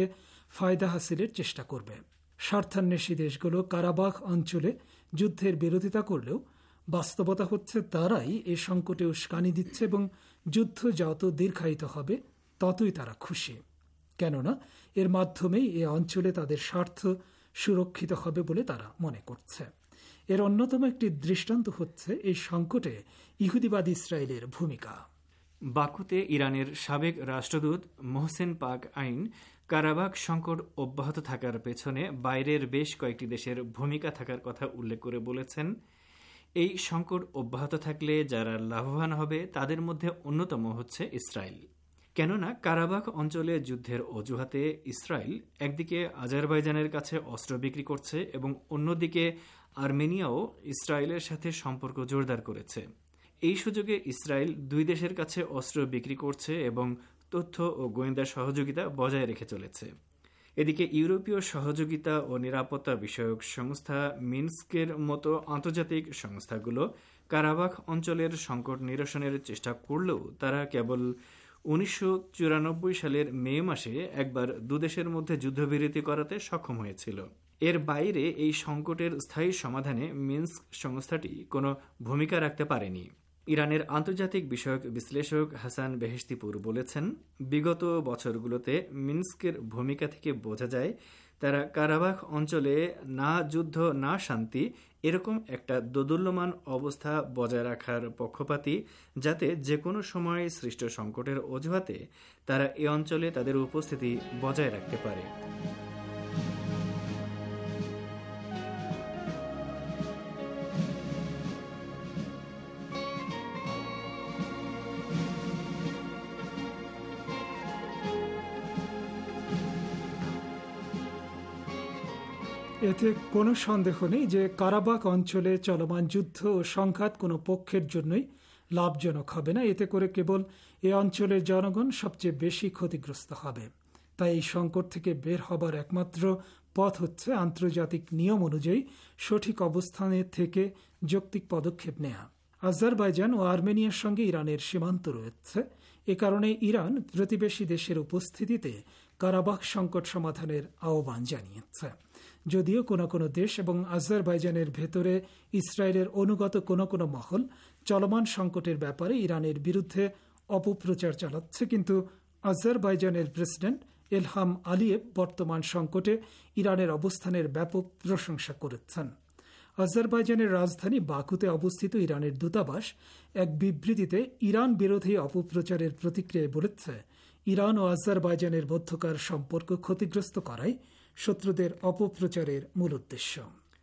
ফায়দা হাসিলের চেষ্টা করবে। স্বার্থান্বেষী দেশগুলো কারাবাখ অঞ্চলে যুদ্ধের বিরোধিতা করলেও বাস্তবতা হচ্ছে তারাই এ সংকটে উস্কানি দিচ্ছে এবং যুদ্ধ যত দীর্ঘায়িত হবে ততই তারা খুশি, কেননা এর মাধ্যমেই এ অঞ্চলে তাদের স্বার্থ সুরক্ষিত হবে বলে তারা মনে করছে। এর অন্যতম একটি দৃষ্টান্ত হচ্ছে এই সংকটে ইহুদিবাদ ইসরায়েলের ভূমিকা। বাকুতে ইরানের সাবেক রাষ্ট্রদূত মোহসেন পাক আইন কারাবাখ সংকট অব্যাহত থাকার পেছনে বাইরের বেশ কয়েকটি দেশের ভূমিকা থাকার কথা উল্লেখ করে বলেছেন, এই সংকট অব্যাহত থাকলে যারা লাভবান হবে তাদের মধ্যে অন্যতম হচ্ছে ইসরায়েল। কেননা কারাবাখ অঞ্চলে যুদ্ধের অজুহাতে ইসরায়েল একদিকে আজারবাইজানের কাছে অস্ত্র বিক্রি করছে এবং অন্যদিকে আর্মেনিয়াও ইসরায়েলের সাথে সম্পর্ক জোরদার করেছে। এই সুযোগে ইসরায়েল দুই দেশের কাছে অস্ত্র বিক্রি করছে এবং তথ্য ও গোয়েন্দা সহযোগিতা বজায় রেখে চলেছে। এদিকে ইউরোপীয় সহযোগিতা ও নিরাপত্তা বিষয়ক সংস্থা মিনস্কের মতো আন্তর্জাতিক সংস্থাগুলো কারাবাখ অঞ্চলের সংকট নিরসনের চেষ্টা করলেও তারা কেবল উনিশশো চুরানব্বই সালের মে মাসে একবার দুদেশের মধ্যে যুদ্ধবিরতি করাতে সক্ষম হয়েছিল। এর বাইরে এই সংকটের স্থায়ী সমাধানে মিনস্ক সংস্থাটি কোনো ভূমিকা রাখতে পারেনি। ইরানের আন্তর্জাতিক বিষয়ক বিশ্লেষক হাসান বেহেশতিপুর বলেছেন, বিগত বছরগুলোতে মিনস্কের ভূমিকা থেকে বোঝা যায় তারা কারাবাখ অঞ্চলে না যুদ্ধ না শান্তি এরকম একটা দোদুল্যমান অবস্থা বজায় রাখার পক্ষপাতী, যাতে যে কোনো সময় সৃষ্ট সংকটের অজুহাতে তারা এ অঞ্চলে তাদের উপস্থিতি বজায় রাখতে পারে। এতে কোনো সন্দেহ নেই যে কারাবাখ অঞ্চলে চলমান যুদ্ধ ও সংঘাত কোনো পক্ষের জন্যই লাভজনক হবে না। এতে করে কেবল এ অঞ্চলের জনগণ সবচেয়ে বেশি ক্ষতিগ্রস্ত হবে। তাই এই সংকট থেকে বের হবার একমাত্র পথ হচ্ছে আন্তর্জাতিক নিয়ম অনুযায়ী সঠিক অবস্থানে থেকে যৌক্তিক পদক্ষেপ নেওয়া। আজারবাইজান ও আর্মেনিয়ার সঙ্গে ইরানের সীমান্ত রয়েছে। এ কারণে ইরান প্রতিবেশী দেশের উপস্থিতিতে কারাবাখ সংকট সমাধানের আহ্বান জানিয়েছে। যদিও কোনো কোনো দেশ এবং আজারবাইজানের ভেতরে ইসরায়েলের অনুগত কোনো কোনো মহল চলমান সংকটের ব্যাপারে ইরানের বিরুদ্ধে অপপ্রচার চালাচ্ছে, কিন্তু আজারবাইজানের প্রেসিডেন্ট এলহাম আলিয়েভ বর্তমান সংকটে ইরানের অবস্থানের ব্যাপক প্রশংসা করেছেন। আজারবাইজানের রাজধানী বাকুতে অবস্থিত ইরানের দূতাবাস এক বিবৃতিতে ইরান বিরোধী অপপ্রচারের প্রতিক্রিয়ায় বলেছে, ইরান ও আজারবাইজানের মধ্যকার সম্পর্ক ক্ষতিগ্রস্ত করাই শত্রুদের অপপ্রচারের মূল উদ্দেশ্য।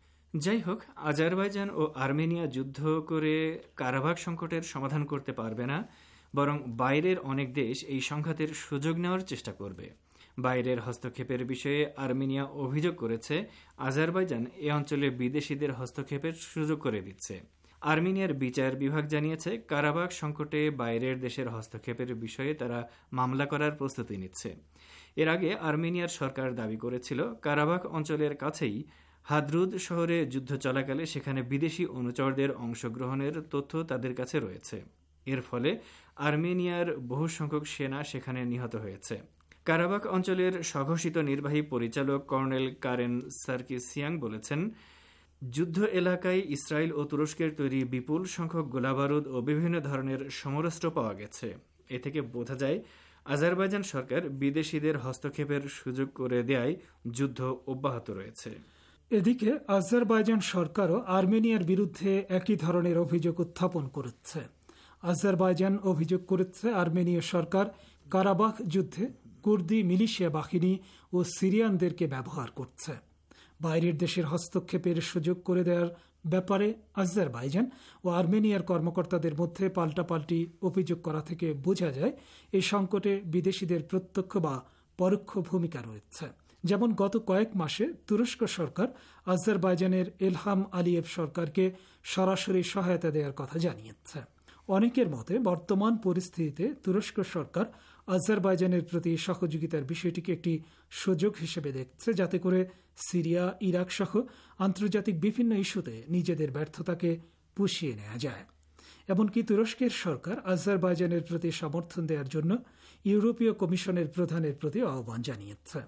যাই হোক, আজারবাইজান ও আর্মেনিয়া যুদ্ধ করে কারাবাখ সংকটের সমাধান করতে পারবে না, বরং বাইরের অনেক দেশ এই সংঘাতের সুযোগ নেওয়ার চেষ্টা করবে। বাইরের হস্তক্ষেপের বিষয়ে আর্মেনিয়া অভিযোগ করেছে আজারবাইজান এ অঞ্চলে বিদেশিদের হস্তক্ষেপের সুযোগ করে দিচ্ছে। আর্মেনিয়ার বিচার বিভাগ জানিয়েছে কারাবাখ সংকটে বাইরের দেশের হস্তক্ষেপের বিষয়ে তারা মামলা করার প্রস্তুতি নিচ্ছে। এর আগে আর্মেনিয়ার সরকার দাবি করেছিল কারাবাখ অঞ্চলের কাছেই হাদরুদ শহরে যুদ্ধ চলাকালে সেখানে বিদেশি অনুচরদের অংশগ্রহণের তথ্য তাদের কাছে রয়েছে। এর ফলে আর্মেনিয়ার বহু সংখ্যক সেনা সেখানে নিহত হয়েছে। কারাবাখ অঞ্চলের স্বঘোষিত নির্বাহী পরিচালক কর্নেল কারেন সার্কিসিয়াং বলেছেন, যুদ্ধ এলাকায় ইসরায়েল ও তুরস্কের তৈরি বিপুল সংখ্যক গোলাবারুদ ও বিভিন্ন ধরনের সমরাস্ত্র পাওয়া গেছে। এ থেকে বোঝা যায় আজারবাইজান সরকার বিদেশিদের হস্তক্ষেপের সুযোগ করে দেয় যুদ্ধ অব্যাহত রয়েছে। এদিকে আজারবাইজান সরকারও আর্মেনিয়ার বিরুদ্ধে একই ধরনের অভিযোগ উত্থাপন করেছে। আজারবাইজান অভিযোগ করেছে আর্মেনীয় সরকার কারাবাখ যুদ্ধে কুর্দি মিলিশিয়া বাহিনী ও সিরিয়ানদেরকে ব্যবহার করছে। বাইরের দেশের হস্তক্ষেপের সুযোগ করে দেওয়ার ব্যাপারে আজারবাইজান ও আর্মেনিয়ার কর্মকর্তাদের মধ্যে পাল্টাপাল্টি অভিযোগ করা থেকে বোঝা যায় এই সংকটে বিদেশিদের প্রত্যক্ষ বা পরোক্ষ ভূমিকা রয়েছে। যেমন গত কয়েক মাসে তুরস্ক সরকার আজারবাইজানের এলহাম আলিয়েভ সরকারকে সরাসরি সহায়তা দেওয়ার কথা জানিয়েছে। অনেকের মতে বর্তমান পরিস্থিতিতে তুরস্ক সরকার আজারবাইজানের প্রতি সহযোগিতার বিষয়টিকে একটি সুযোগ হিসেবে দেখছে, যাতে করে সিরিয়া, ইরাক সহ আন্তর্জাতিক বিভিন্ন ইস্যুতে নিজেদের ব্যর্থতাকে পুষিয়ে নেওয়া যায়। এমনকি তুরস্কের সরকার আজারবাইজানের প্রতি সমর্থন দেওয়ার জন্য ইউরোপীয় কমিশনের প্রধানের প্রতি আহ্বান জানিয়েছে।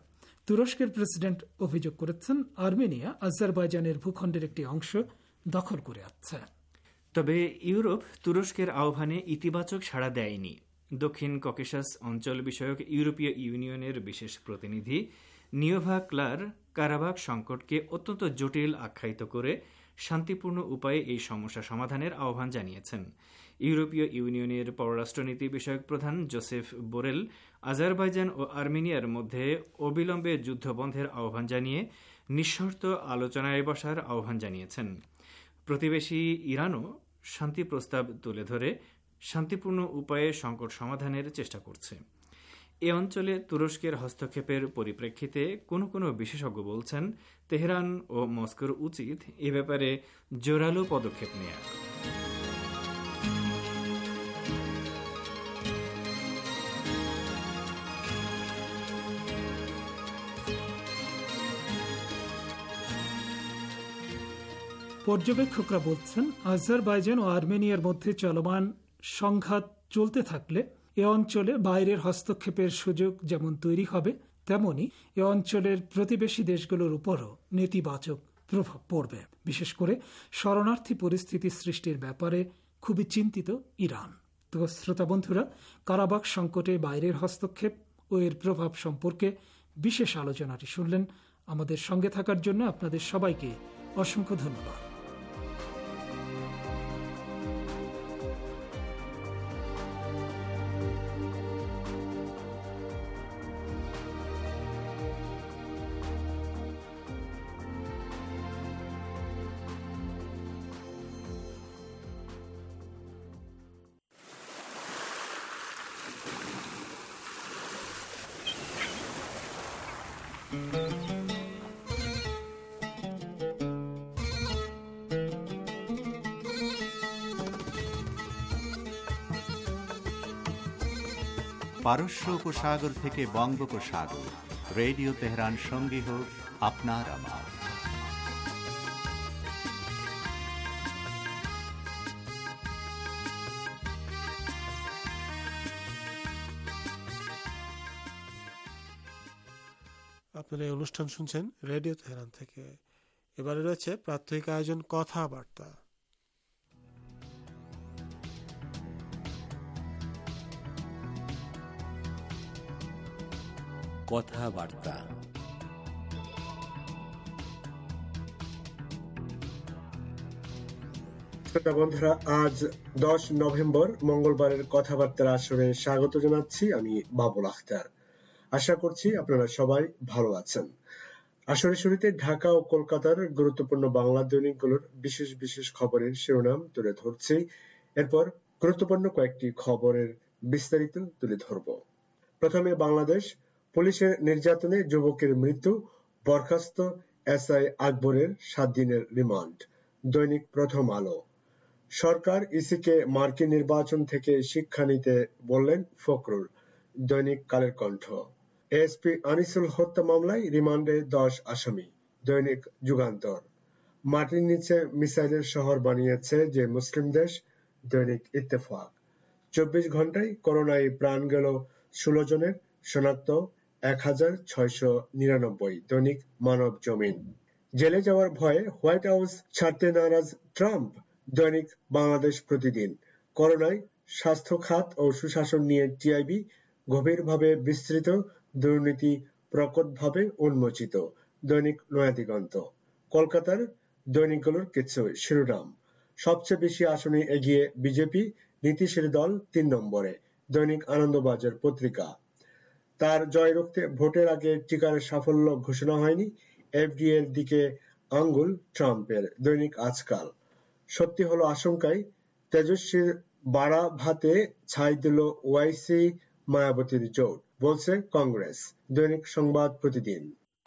তুরস্কের প্রেসিডেন্ট অভিযোগ করেছেন আর্মেনিয়া আজারবাইজানের ভূখণ্ডের একটি অংশ দখল করে আছে। তবে ইউরোপ তুরস্কের আহ্বানে ইতিবাচক সাড়া দেয়নি। দক্ষিণ ককেশাস অঞ্চল বিষয়ক ইউরোপীয় ইউনিয়নের বিশেষ প্রতিনিধি নিয়োভা ক্লার কারাবাখ সংকটকে অত্যন্ত জটিল আখ্যায়িত করে শান্তিপূর্ণ উপায়ে এই সমস্যা সমাধানের আহ্বান জানিয়েছেন। ইউরোপীয় ইউনিয়নের পররাষ্ট্রনীতি বিষয়ক প্রধান জোসেফ বোরেল আজারবাইজান ও আর্মেনিয়ার মধ্যে অবিলম্বে যুদ্ধবন্ধের আহ্বান জানিয়ে নিঃশর্ত আলোচনায় বসার আহ্বান জানিয়েছেন। প্রতিবেশী ইরানও শান্তি প্রস্তাব তুলে ধরে শান্তিপূর্ণ উপায়ে সংকট সমাধানের চেষ্টা করছে। এ অঞ্চলে তুরস্কের হস্তক্ষেপের পরিপ্রেক্ষিতে কোনো কোনো বিশেষজ্ঞ বলছেন তেহরান ও মস্কোর উচিত এ ব্যাপারে জোরালো পদক্ষেপ নেয়া। পর্যবেক্ষকরা বলছেন আজারবাইজান ও আর্মেনিয়ার মধ্যে চলমান সংঘাত চলতে থাকলে এ অঞ্চলে বাইরের হস্তক্ষেপের সুযোগ যেমন তৈরি হবে, তেমনি এ অঞ্চলের প্রতিবেশী দেশগুলোর উপরও নেতিবাচক প্রভাব পড়বে। বিশেষ করে শরণার্থী পরিস্থিতি সৃষ্টির ব্যাপারে খুবই চিন্তিত ইরান। তো শ্রোতা বন্ধুরা, কারাবাখ সংকটে বাইরের হস্তক্ষেপ ও এর প্রভাব সম্পর্কে বিশেষ আলোচনাটি শুনলেন। আমাদের সঙ্গে থাকার জন্য আপনাদের সবাইকে অসংখ্য ধন্যবাদ। পারস্য উপসাগর থেকে বঙ্গোপসাগর, রেডিও তেহরান সঙ্গী হোক আপনার আমার। আপনারা এই অনুষ্ঠান শুনছেন রেডিও তেহরান থেকে। এবারে রয়েছে প্রাত্যহিক আয়োজন কথাবার্তা। কথাবার্তা শ্রোতা বন্ধুরা, আজ দশ নভেম্বর মঙ্গলবারের কথাবার্তার আসরে স্বাগত জানাচ্ছি আমি বাবুল আখতার। আশা করছি আপনারা সবাই ভালো আছেন। আসরের শুরুতে ঢাকা ও কলকাতার গুরুত্বপূর্ণ বাংলা দৈনিকগুলোর বিশেষ বিশেষ খবরের শিরোনাম তুলে ধরছি। এরপর গুরুত্বপূর্ণ কয়েকটি খবরের বিস্তারিত তুলে ধরব। প্রথমে বাংলাদেশ পুলিশের নির্যাতনে যুবকের মৃত্যু, বরখাস্ত এসআই আকবরের সাত দিনের রিমান্ড। দৈনিক প্রথম আলো। সরকার ইসিকে মার্কিন নির্বাচন থেকে শিক্ষা নিতে বললেন ফখরুল। দৈনিক কালের কণ্ঠ। এএসপি আনিসুল হত্যা মামলায় রিমান্ডে দশ আসামি। দৈনিক যুগান্তর। মাটির নিচে মিসাইলের শহর বানিয়েছে যে মুসলিম দেশ। দৈনিক ইত্তেফাক। চব্বিশ ঘন্টায় করোনায় প্রাণ গেল ষোলো জনের, শনাক্ত এক হাজার ছয়শ নিরানব্বই। দৈনিক মানব জমিন। জেলে যাওয়ার ভয়ে হোয়াইট হাউস ছাড়তে নারাজ ট্রাম্প। দৈনিক বাংলাদেশ প্রতিদিন। করোনায় স্বাস্থ্য খাত ও সুশাসন নিয়ে টিআইবি গভীরভাবে বিস্তৃত, দুর্নীতি প্রকটভাবে উন্মোচিত। দৈনিক নয়াদিগন্ত। কলকাতার দৈনিকগুলোর কিছু শিরোনাম। সবচেয়ে বেশি আসনে এগিয়ে বিজেপি, নীতিশের দল তিন নম্বরে। দৈনিক আনন্দবাজার পত্রিকা। তার জয় রুখতে ভোটের আগে টিকার সাফল্য ঘোষণা হয়নি, এফডিএ এর দিকে আঙ্গুল ট্রাম্পের। দৈনিক আজকাল। সত্যি হলো আশঙ্কায়, তেজস্বীর বাড়া ভাতে ছাই দিল ওয়াইসি মায়াবতীর জোট, বলছে কংগ্রেস। দৈনিক সংবাদ প্রতিদিন।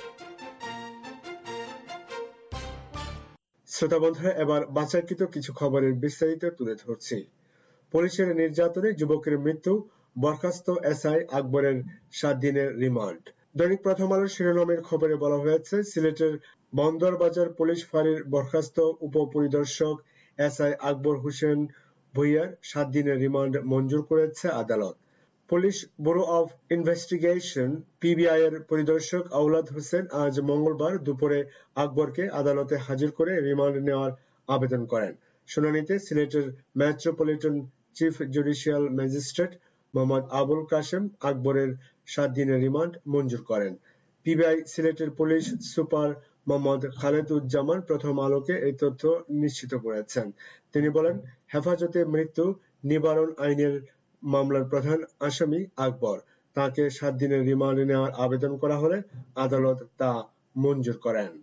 শ্রোতা বন্ধুরা, এবার বাছাইকৃত কিছু খবরের বিস্তারিত তুলে ধরছি। পুলিশের নির্যাতনে যুবকের মৃত্যু, বরখাস্ত এসআই আকবরের সাত দিনের রিমান্ড। দৈনিক প্রথম আলোর শিরোনামের খবরে বলা হয়েছে, সিলেটের বন্দরবাজার পুলিশ ফাঁড়ির বরখাস্ত উপপরিদর্শক এসআই আকবর হোসেন ভুইয়ার সাত দিনের রিমান্ড মঞ্জুর করেছে আদালত। Police bureau of investigation PBI এর পরিদর্শক আওলাদ হোসেন আজ মঙ্গলবার দুপুরে আকবরকে আদালতে হাজির করে রিমান্ড নেওয়ার আবেদন করেন। শুনানিতে সিলেটের metropolitan chief judicial magistrate Mohammad Abul Kashem আকবরের সাত দিনের রিমান্ড মঞ্জুর করেন। পিবিআই সিলেটের পুলিশ সুপার মোহাম্মদ খালেদুজ্জামান প্রথম আলোকে এই তথ্য নিশ্চিত করেছেন। তিনি বলেন, হেফাজতে মৃত্যু নিবারণ আইনের মামলার প্রধান আসামি আকবর, তাকে সাত দিনের রিমান্ড নেওয়ার আবেদন করা হলে আদালত তা মঞ্জুর করেন।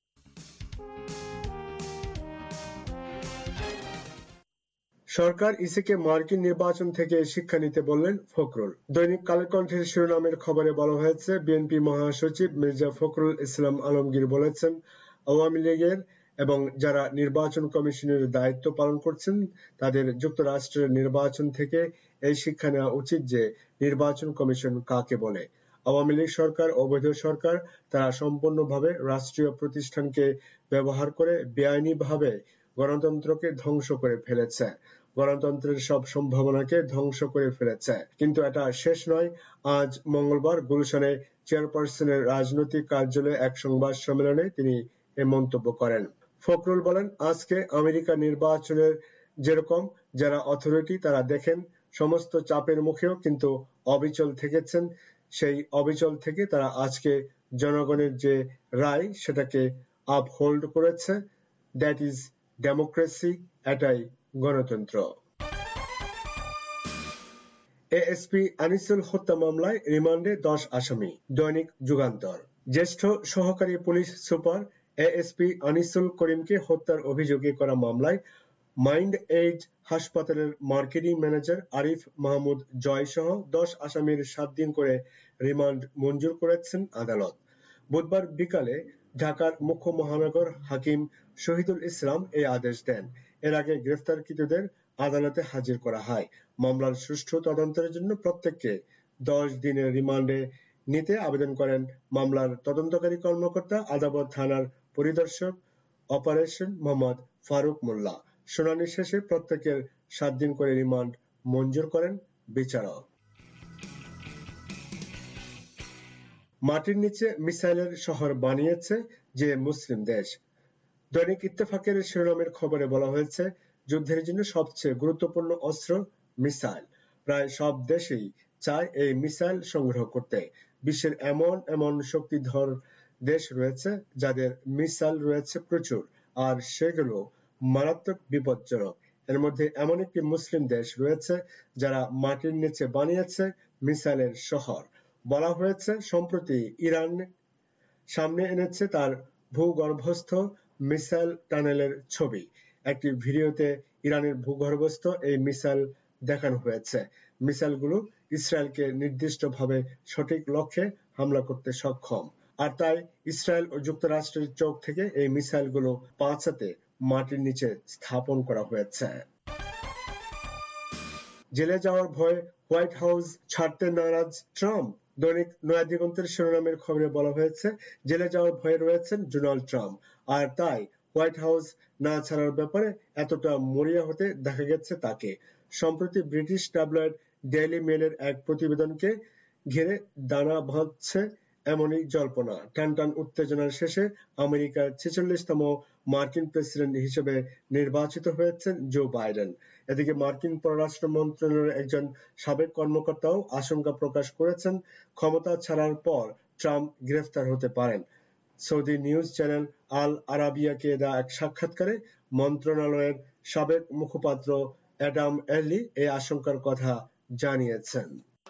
সরকার ইসিকে মার্কিন নির্বাচন থেকে শিক্ষা নিতে বললেন ফখরুল। দৈনিক কালের কণ্ঠের শিরোনামের খবরে বলা হয়েছে, বিএনপি মহাসচিব মির্জা ফখরুল ইসলাম আলমগীর বলেছেন, আওয়ামী লীগের এবং যারা নির্বাচন কমিশনের দায়িত্ব পালন করছেন তাদের যুক্তরাষ্ট্রের নির্বাচন থেকে এই শিক্ষা নেওয়া উচিত যে নির্বাচন কমিশন কাকে বলে। আওয়ামী লীগ সরকার অবৈধ সরকার, তারা সম্পূর্ণভাবে রাষ্ট্রীয় প্রতিষ্ঠানকে ব্যবহার করে বেআইনিভাবে গণতন্ত্রকে ধ্বংস করে ফেলেছে, গণতন্ত্রের সব সম্ভাবনাকে ধ্বংস করে ফেলেছে। কিন্তু এটা শেষ নয়। আজ মঙ্গলবার গুলশানে চেয়ারপারসনের রাজনৈতিক কার্যালয়ে এক সংবাদ সম্মেলনে তিনি এ মন্তব্য করেন। ফখরুল বলেন, আজকে আমেরিকা নির্বাচনের যেরকম যারা অথরিটি তারা দেখেন সমস্ত চাপের মুখেও কিন্তু অবিচল থেকেছেন, সেই অবিচল থেকে তারা আজকে জনগণের যে রায় সেটাকে আপহোল্ড করেছে। দ্যাট ইজ ডেমোক্রেসি, এটাই গণতন্ত্র। এএসপি আনিসুল হত্যা মামলায় রিমান্ডে দশ আসামি। দৈনিক যুগান্তর। জ্যেষ্ঠ সহকারী পুলিশ সুপার এএসপি আনিসুল করিমকে হত্যার অভিযোগে করা মামলায় মাইন্ড এইড হাসপাতালের মার্কেটিং ম্যানেজার আরিফ মাহমুদ জয় সহ দশ আসামির সাত দিন করে রিমান্ড মঞ্জুর করেছেন আদালত। বুধবার বিকালে ঢাকার মুখ্য মহানগর হাকিম শহীদুল ইসলাম এই আদেশ দেন। এর আগে গ্রেফতারকৃতদের আদালতে হাজির করা হয়। মামলার সুষ্ঠু তদন্তের জন্য প্রত্যেককে দশ দিনের রিমান্ডে নিতে আবেদন করেন মামলার তদন্তকারী কর্মকর্তা আদাবর থানার পরিদর্শক অপারেশন মোহাম্মদ ফারুক মোল্লা। শুনানি শেষে প্রত্যেকের সাত দিন করে রিমান্ড মঞ্জুর করেন বিচারক। মাটির নিচে মিসাইলের শহর বানিয়েছে যে মুসলিম দেশ। দৈনিক ইত্তেফাকের শিরোনামের খবরে বলা হয়েছে, যুদ্ধের জন্য সবচেয়ে গুরুত্বপূর্ণ অস্ত্র মিসাইল। প্রায় সব দেশেই চায় এই মিসাইল সংগ্রহ করতে। বিশ্বের এমন এমন শক্তিধর দেশ রয়েছে যাদের মিসাইল রয়েছে প্রচুর, আর সেগুলো মারাত্মক বিপজ্জনক। এর মধ্যে এমন একটি মুসলিম দেশ রয়েছে যারা মাটির নিচে বানিয়েছে মিসাইলের শহর। বলা হয়েছে, সম্প্রতি ইরান সামনে এনেছে তার ভূগর্ভস্থ মিসাইল টানেলের ছবি। একটি ভিডিওতে ইরানের ভূগর্ভস্থ এই মিসাইল দেখানো হয়েছে। মিসাইলগুলো ইসরায়েলকে নির্দিষ্টভাবে সঠিক লক্ষ্যে হামলা করতে সক্ষম, আর তাই ইসরায়েল ও যুক্তরাষ্ট্রের চোখ থেকে এই মিসাইলগুলো বাঁচাতে মাটির নিচে স্থাপন করা হয়েছে। জেলে যাওয়ার ভয়ে হোয়াইট হাউস ছাড়তে নারাজ ট্রাম্প। দৈনিক নয়া দিগন্তের শিরোনামের খবরে বলা হয়েছে, জেলে যাওয়ার ভয়ে রয়েছেন ডোনাল্ড ট্রাম্প, আর তাই হোয়াইট হাউস না ছাড়ার ব্যাপারে এতটা মরিয়া হতে দেখা গেছে তাকে। সম্প্রতি ব্রিটিশ ট্যাবলয়েড ডেইলি মেলের এক প্রতিবেদনকে ঘিরে দানা বাঁধছে এমনই জল্পনা। টানটান উত্তেজনার শেষে আমেরিকার ছেচল্লিশতম মার্কিন প্রেসিডেন্ট হিসেবে নির্বাচিত হয়েছেন জো বাইডেন। এদিকে মার্কিন পররাষ্ট্র মন্ত্রণালয়ের একজন সাবেক কর্মকর্তাও আশঙ্কা প্রকাশ করেছেন, ক্ষমতা ছাড়ার পর ট্রাম্প গ্রেফতার হতে পারেন। সৌদি নিউজ চ্যানেল আল আরাবিয়াকে দেওয়া এক সাক্ষাৎকারে মন্ত্রণালয়ের সাবেক মুখপাত্র অ্যাডাম এর্লি এই আশঙ্কার কথা জানিয়েছেন।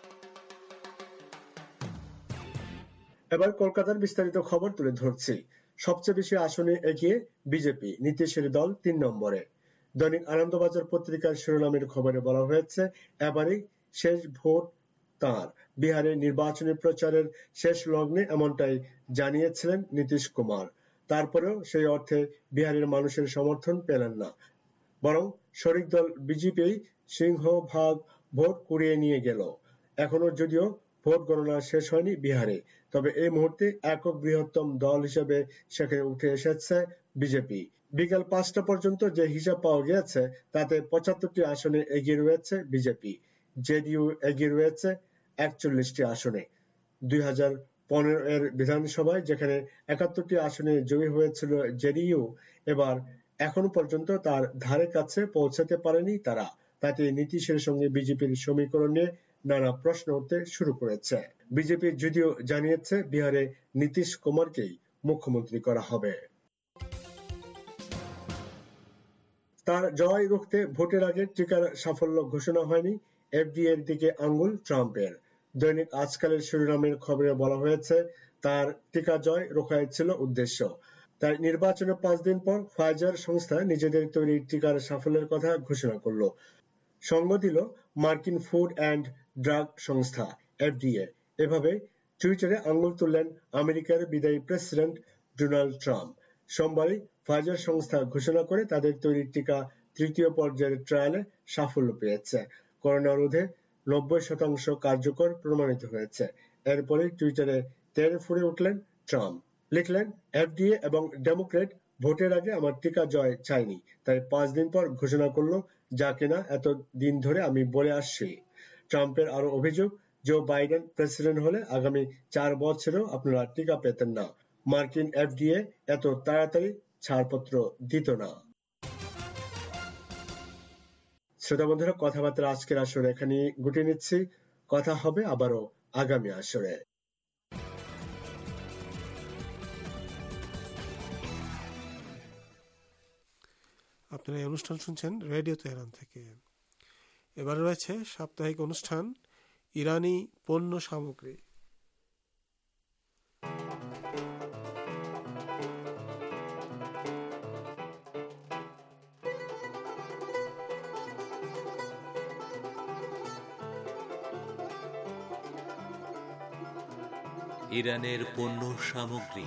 এবার কলকাতার বিস্তারিত খবর তুলে ধরছি। সবচেয়ে বেশি আসনে এগিয়ে বিজেপি, নীতিশের দল তিন নম্বরে। দৈনিক আনন্দবাজার পত্রিকার শিরোনামের খবরে বলা হয়েছে, এবারে শেষ ভোট তাঁর। বিহারে নির্বাচনী প্রচারের শেষ লগ্নে এমনটাই জানিয়েছিলেন নীতিশ কুমার। তারপরেও সেই অর্থে বিহারের মানুষের সমর্থন পেলেন না, বরং শরিক দল বিজেপি সিংহভাগ ভোট কুড়িয়ে নিয়ে গেল। এখনো যদিও ভোট গণনা শেষ হয়নি বিহারে, তবে এই মুহূর্তে একক বৃহত্তম দল হিসেবে সেখানে উঠে এসেছে বিজেপি। বিকাল পাঁচটা পর্যন্ত যে হিসাব পাওয়া গিয়েছে তাতে পঁচাত্তরটি আসনে এগিয়ে রয়েছে বিজেপি। জেডিইউ এগিয়ে রয়েছে একচল্লিশটি আসনে। দুই হাজার পনেরো এর বিধানসভায় যেখানে একাত্তরটি আসনে জয়ী হয়েছিল জেডিইউ, এবার এখনো পর্যন্ত তার ধারে কাছে পৌঁছাতে পারেনি তারা। তাতে নীতিশের সঙ্গে বিজেপির সমীকরণ নিয়ে নানা প্রশ্ন উঠতে শুরু করেছে। বিজেপি যদিও জানিয়েছে বিহারে নীতিশ কুমারকেই মুখ্যমন্ত্রী করা হবে। তার জয় রুখতে ভোটের আগে টিকার সাফল্য ঘোষণা হয়নি, এফডিএ এর দিকে আঙ্গুল ট্রাম্পের। দৈনিক আজকালের শিরোনামের খবরে বলা হয়েছে তার টিকা জয় রোখাই ছিল উদ্দেশ্য। তার নির্বাচনের পাঁচ দিন পর ফাইজার সংস্থা নিজেদের তৈরি টিকার সাফল্যের কথা ঘোষণা করলো। সঙ্গ দিল মার্কিন ফুড অ্যান্ড ড্রাগ সংস্থা এফডিএ। এভাবে টুইটারে আঙ্গুল তুললেন আমেরিকার বিদায়ী প্রেসিডেন্ট ডোনাল্ড ট্রাম্প। সোমবারই ফাইজার সংস্থা ঘোষণা করে তাদের তৈরি টিকা তৃতীয় পর্যায়ের ট্রায়ালে সাফল্য পেয়েছে। করোনা রোধে নব্বই শতাংশ কার্যকর প্রমাণিত হয়েছে। এরপরে টুইটারে তেড়ে ফুঁড়ে উঠলেন ট্রাম্প, লিখলেন এফডিএ এবং ডেমোক্রেট ভোটের আগে আমার টিকা জয় চাইনি, তাই পাঁচ দিন পর ঘোষণা করলো যা কিনা এত দিন ধরে আমি বলে আসছি। ট্রাম্পের আরো অভিযোগ, জো বাইডেন প্রেসিডেন্ট হলে আগামী চার বছরেও আপনারা টিকা পেতেন না, মার্কিন এফডিএ এত তাড়াতাড়ি ছাড়পত্র দিত না। শ্রোতা বন্ধুরা, কথাবার্তা আজকের আসরে এখানে গুটিয়ে নিচ্ছি। কথা হবে আবারও আগামী আসরে। আপনারা এই অনুষ্ঠান শুনছেন রেডিও তেহরান থেকে। এবার রয়েছে সাপ্তাহিক অনুষ্ঠান ইরানি পণ্য সামগ্রী। ইরানের পণ্য সামগ্রী।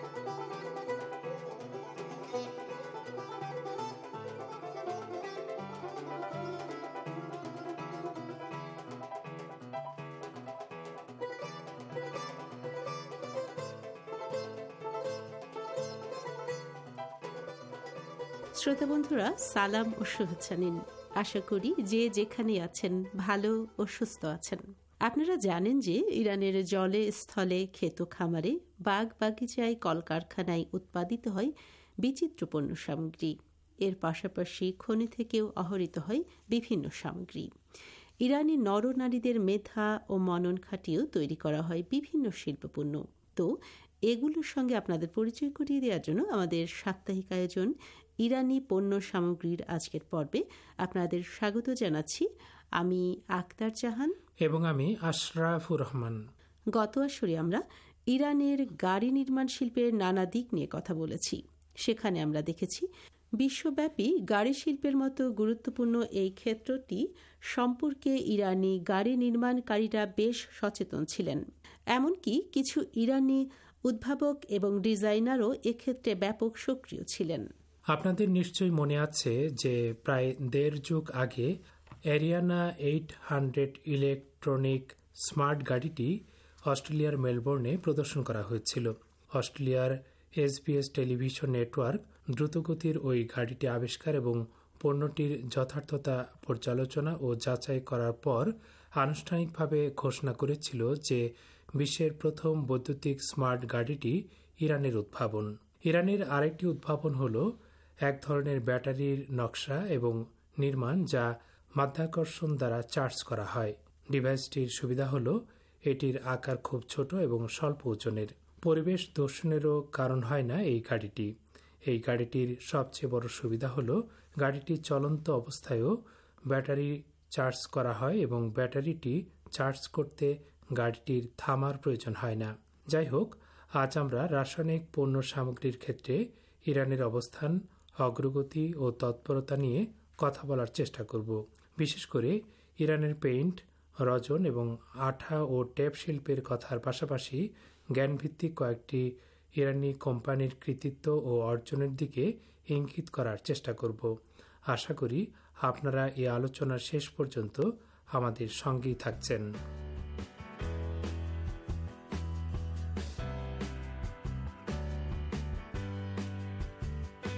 শ্রোতা বন্ধুরা, সালাম ও শুভেচ্ছা নিন। আশা করি যে যেখানে আছেন ভালো ও সুস্থ আছেন। আপনারা জানেন যে ইরানের জলে, স্থলে, ক্ষেত খামারে, বাগ বাগিচায়, কলকারখানায় উৎপাদিত হয় বিচিত্র পণ্য সামগ্রী। এর পাশাপাশি খনি থেকেও আহরিত হয় বিভিন্ন সামগ্রী। ইরানি নরনারীদের মেধা ও মনন খাটিয়েও তৈরি করা হয় বিভিন্ন শিল্পপণ্য। তো এগুলোর সঙ্গে আপনাদের পরিচয় করিয়ে দেওয়ার জন্য আমাদের সাপ্তাহিক আয়োজন ইরানি পণ্য সামগ্রীর আজকের পর্বে আপনাদের স্বাগত জানাচ্ছি। আমি আক্তার জাহান এবং আমি আশরাফুর রহমান। গত আসরে আমরা ইরানের গাড়ি নির্মাণ শিল্পের নানা দিক নিয়ে কথা বলেছি। সেখানে আমরা দেখেছি বিশ্বব্যাপী গাড়ি শিল্পের মতো গুরুত্বপূর্ণ এই ক্ষেত্রটি সম্পর্কে ইরানি গাড়ি নির্মাণকারীরা বেশ সচেতন ছিলেন। এমনকি কিছু ইরানি উদ্ভাবক এবং ডিজাইনারও এক্ষেত্রে ব্যাপক সক্রিয় ছিলেন। আপনাদের নিশ্চয়ই মনে আছে যে প্রায় দেড় যুগ আগে Ariana eight hundred electronic smart গাড়িটি অস্ট্রেলিয়ার মেলবোর্নে প্রদর্শন করা হয়েছিল। অস্ট্রেলিয়ার এসবিএস টেলিভিশন নেটওয়ার্ক দ্রুতগতির ওই গাড়িটি আবিষ্কার এবং পণ্যটির যথার্থতা পর্যালোচনা ও যাচাই করার পর আনুষ্ঠানিকভাবে ঘোষণা করেছিল যে বিশ্বের প্রথম বৈদ্যুতিক স্মার্ট গাড়িটি ইরানের উদ্ভাবন। ইরানের আরেকটি উদ্ভাবন হল এক ধরনের ব্যাটারির নকশা এবং নির্মাণ যা মাধ্যাকর্ষণ দ্বারা চার্জ করা হয়। ডিভাইসটির সুবিধা হল এটির আকার খুব ছোট এবং স্বল্প ওজনের। পরিবেশ দূষণেরও কারণ হয় না এই গাড়িটি। এই গাড়িটির সবচেয়ে বড় সুবিধা হল গাড়িটি চলন্ত অবস্থায়ও ব্যাটারি চার্জ করা হয় এবং ব্যাটারিটি চার্জ করতে গাড়িটির থামার প্রয়োজন হয় না। যাই হোক, আজ আমরা রাসায়নিক পণ্য সামগ্রীর ক্ষেত্রে ইরানের অবস্থান, অগ্রগতি ও তৎপরতা নিয়ে কথা বলার চেষ্টা করব। বিশেষ করে ইরানের পেইন্ট, রজন এবং আঠা ও টেপ শিল্পের কথার পাশাপাশি জ্ঞানভিত্তিক কয়েকটি ইরানি কোম্পানির কৃতিত্ব ও অর্জনের দিকে ইঙ্গিত করার চেষ্টা করব। আশা করি আপনারা এই আলোচনার শেষ পর্যন্ত আমাদের সঙ্গেই থাকছেন।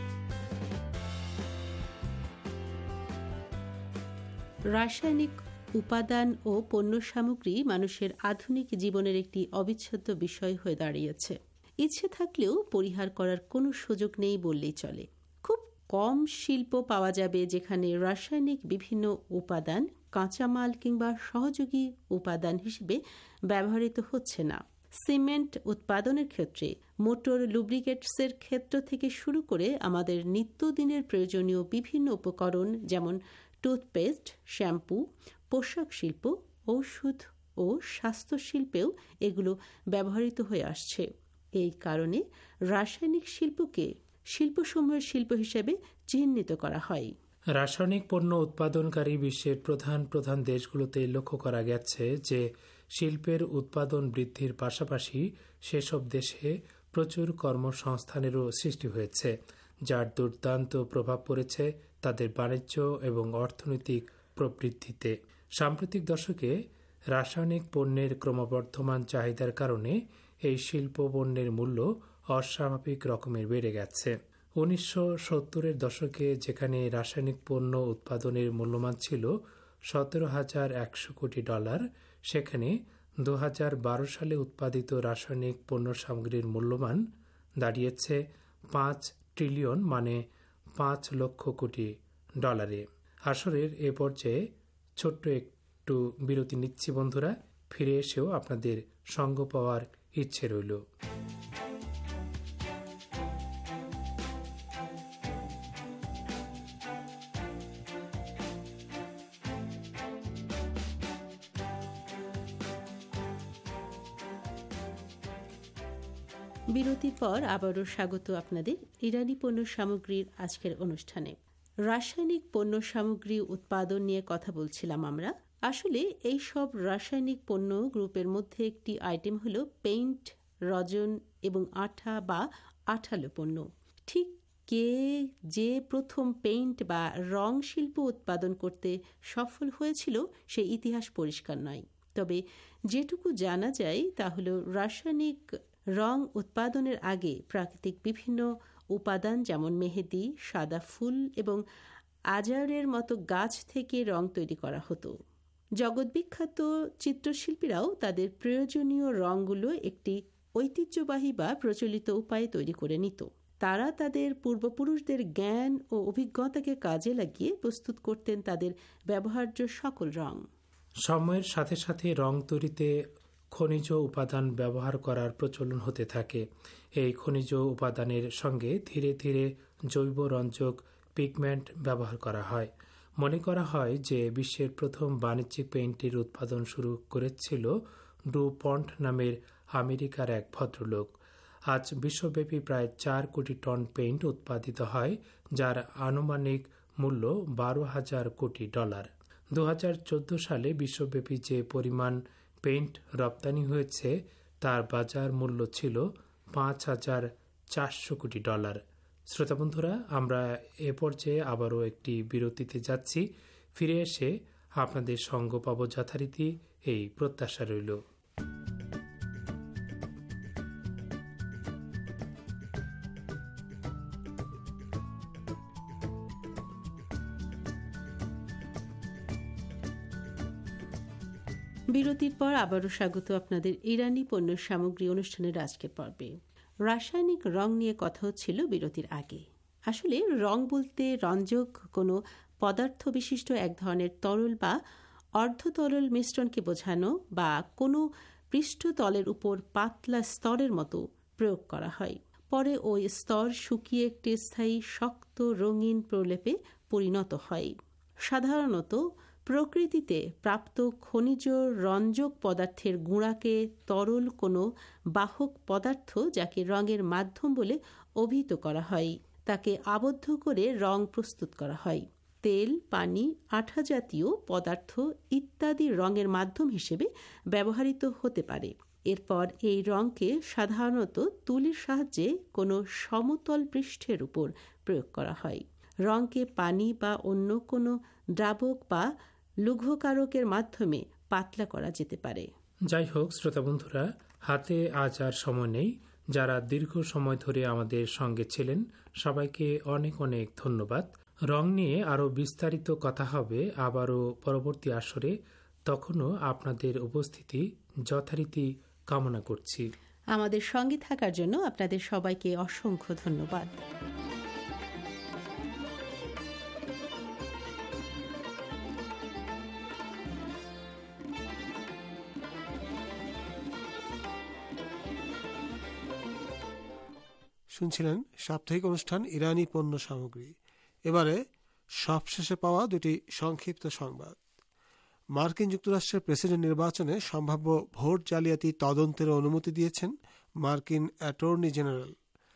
রাসায়নিক উপাদান ও পণ্য সামগ্রী মানুষের আধুনিক জীবনের একটি অবিচ্ছেদ্য বিষয় হয়ে দাঁড়িয়েছে। ইচ্ছে থাকলেও পরিহার করার কোনো সুযোগ নেই বললেই চলে। খুব কম শিল্প পাওয়া যাবে যেখানে রাসায়নিক বিভিন্ন উপাদান কাঁচামাল কিংবা সহযোগী উপাদান হিসেবে ব্যবহৃত হচ্ছে না। সিমেন্ট উৎপাদনের ক্ষেত্রে, মোটর লুব্রিকেটসের ক্ষেত্র থেকে শুরু করে আমাদের নিত্যদিনের প্রয়োজনীয় বিভিন্ন উপকরণ যেমন টুথপেস্ট, শ্যাম্পু, পোশাক শিল্প, ঔষধ ও স্বাস্থ্য শিল্পেও এগুলো ব্যবহৃত হয়ে আসছে। এই কারণে রাসায়নিক শিল্পকে শিল্পসমূহের শিল্প হিসেবে চিহ্নিত করা হয়। রাসায়নিক পণ্য উৎপাদনকারী বিশ্বের প্রধান প্রধান দেশগুলোতে লক্ষ্য করা গেছে যে শিল্পের উৎপাদন বৃদ্ধির পাশাপাশি সেসব দেশে প্রচুর কর্মসংস্থানেরও সৃষ্টি হয়েছে, যার দুর্দান্ত প্রভাব পড়েছে তাদের বাণিজ্য এবং অর্থনৈতিক প্রবৃদ্ধিতে। সাম্প্রতিক দশকে রাসায়নিক পণ্যের ক্রমবর্ধমান চাহিদার কারণে এই শিল্প পণ্যের মূল্য অস্বাভাবিক রকমের বেড়ে গেছে। উনিশশো সত্তরের দশকে যেখানে রাসায়নিক পণ্য উৎপাদনের মূল্যমান ছিল সতেরো হাজার একশো কোটি ডলার, সেখানে দু হাজার বারো সালে উৎপাদিত রাসায়নিক পণ্য সামগ্রীর মূল্যমান দাঁড়িয়েছে পাঁচ ট্রিলিয়ন মানে পাঁচ লক্ষ কোটি ডলারে। আসরের এ পর্যায়ে ছোট্ট একটু বিরতি নিচ্ছি বন্ধুরা, ফিরে এসেও আপনাদের সঙ্গ পাওয়ার ইচ্ছে রইল। বিরতির পর আবারও স্বাগত আপনাদের ইরানি পণ্য সামগ্রীর আজকের অনুষ্ঠানে। রাসায়নিক পণ্য সামগ্রী উৎপাদন নিয়ে কথা বলছিলাম আমরা। আসলে এই সব রাসায়নিক পণ্য গ্রুপের মধ্যে একটি আইটেম হলো পেইন্ট, রজন এবং আঠা বা আঠালো পণ্য। ঠিক কে যে প্রথম পেইন্ট বা রং শিল্প উৎপাদন করতে সফল হয়েছিল সেই ইতিহাস পরিষ্কার নয়। তবে যেটুকু জানা যায় তা হলো রাসায়নিক রং উৎপাদনের আগে প্রাকৃতিক বিভিন্ন উপাদান যেমন মেহেদি, সাদা ফুল এবং আজারের মতো গাছ থেকে রং তৈরি করা হতো। জগৎবিখ্যাত চিত্রশিল্পীরাও তাদের প্রয়োজনীয় রঙগুলো একটি ঐতিহ্যবাহী বা প্রচলিত উপায়ে তৈরি করে নিত। তারা তাদের পূর্বপুরুষদের জ্ঞান ও অভিজ্ঞতাকে কাজে লাগিয়ে প্রস্তুত করতেন তাদের ব্যবহার্য সকল রং। সময়ের সাথে সাথে রং তৈরিতে খনিজ উপাদান ব্যবহার করার প্রচলন হতে থাকে। এই খনিজ উপাদানের সঙ্গে ধীরে ধীরে জৈব রঞ্জক পিগমেন্ট ব্যবহার করা হয়। মনে করা হয় যে বিশ্বের প্রথম বাণিজ্যিক পেইন্টের উৎপাদন শুরু করেছিল ডু পন্ট নামের আমেরিকার এক ভদ্রলোক। আজ বিশ্বব্যাপী প্রায় চার কোটি টন পেইন্ট উৎপাদিত হয়, যার আনুমানিক মূল্য বারো হাজার কোটি ডলার। দু হাজার চোদ্দ সালে বিশ্বব্যাপী যে পরিমাণ পেইন্ট রপ্তানি হয়েছে তার বাজার মূল্য ছিল পাঁচ হাজার চারশো কোটি ডলার। শ্রোতা বন্ধুরা, আমরা এ পর্যায়ে আবারও একটি বিরতিতে যাচ্ছি। ফিরে এসে আপনাদের সঙ্গ পাব যথারীতি, এই প্রত্যাশা রইল। বিরতির পর আবারও স্বাগত আপনাদের ইরানি পণ্য সামগ্রী অনুষ্ঠানের আজকের পর্বে। রাসায়নিক রং নিয়ে কথা হচ্ছিল বিরতির আগে। আসলে রং বলতে রঞ্জক কোনো পদার্থ বিশিষ্ট এক ধরনের তরল বা অর্ধতরল মিশ্রণকে বোঝানো বা কোনো পৃষ্ঠতলের উপর পাতলা স্তরের মতো প্রয়োগ করা হয়। পরে ওই স্তর শুকিয়ে একটি স্থায়ী শক্ত রঙিন প্রলেপে পরিণত হয়। সাধারণত প্রকৃতিতে প্রাপ্ত খনিজ রঞ্জক পদার্থের গুঁড়াকে তরল কোনো বাহক পদার্থ, যাকে রঙের মাধ্যম বলে অভিহিত করা হয়, তাকে আবদ্ধ করে রং প্রস্তুত করা হয়। তেল, পানি, আঠা জাতীয় পদার্থ ইত্যাদি রঙের মাধ্যম হিসেবে ব্যবহৃত হতে পারে। এরপর এই রঙকে সাধারণত তুলির সাহায্যে কোনো সমতল পৃষ্ঠের উপর প্রয়োগ করা হয়। রঙকে পানি বা অন্য কোনো দ্রাবক বা লুঘকারকের মাধ্যমে পাতলা করা যেতে পারে। যাই হোক শ্রোতা বন্ধুরা, হাতে আজ আর সময় নেই। যারা দীর্ঘ সময় ধরে আমাদের সঙ্গে ছিলেন সবাইকে অনেক অনেক ধন্যবাদ। রং নিয়ে আরও বিস্তারিত কথা হবে আবারও পরবর্তী আসরে। তখনও আপনাদের উপস্থিতি যথারীতি কামনা করছি। আমাদের সঙ্গে থাকার জন্য আপনাদের সবাইকে অসংখ্য ধন্যবাদ। শুনছিলেন সাপ্তাহিক অনুষ্ঠান ইরানি পণ্য সামগ্রী। এবারে সবশেষে পাওয়া দুটি সংক্ষিপ্ত সংবাদ। মার্কিন যুক্তরাষ্ট্রের প্রেসিডেন্ট নির্বাচনে সম্ভাব্য ভোট জালিয়াতি তদন্তের অনুমতি দিয়েছেন মার্কিন অ্যাটর্নি জেনারেল।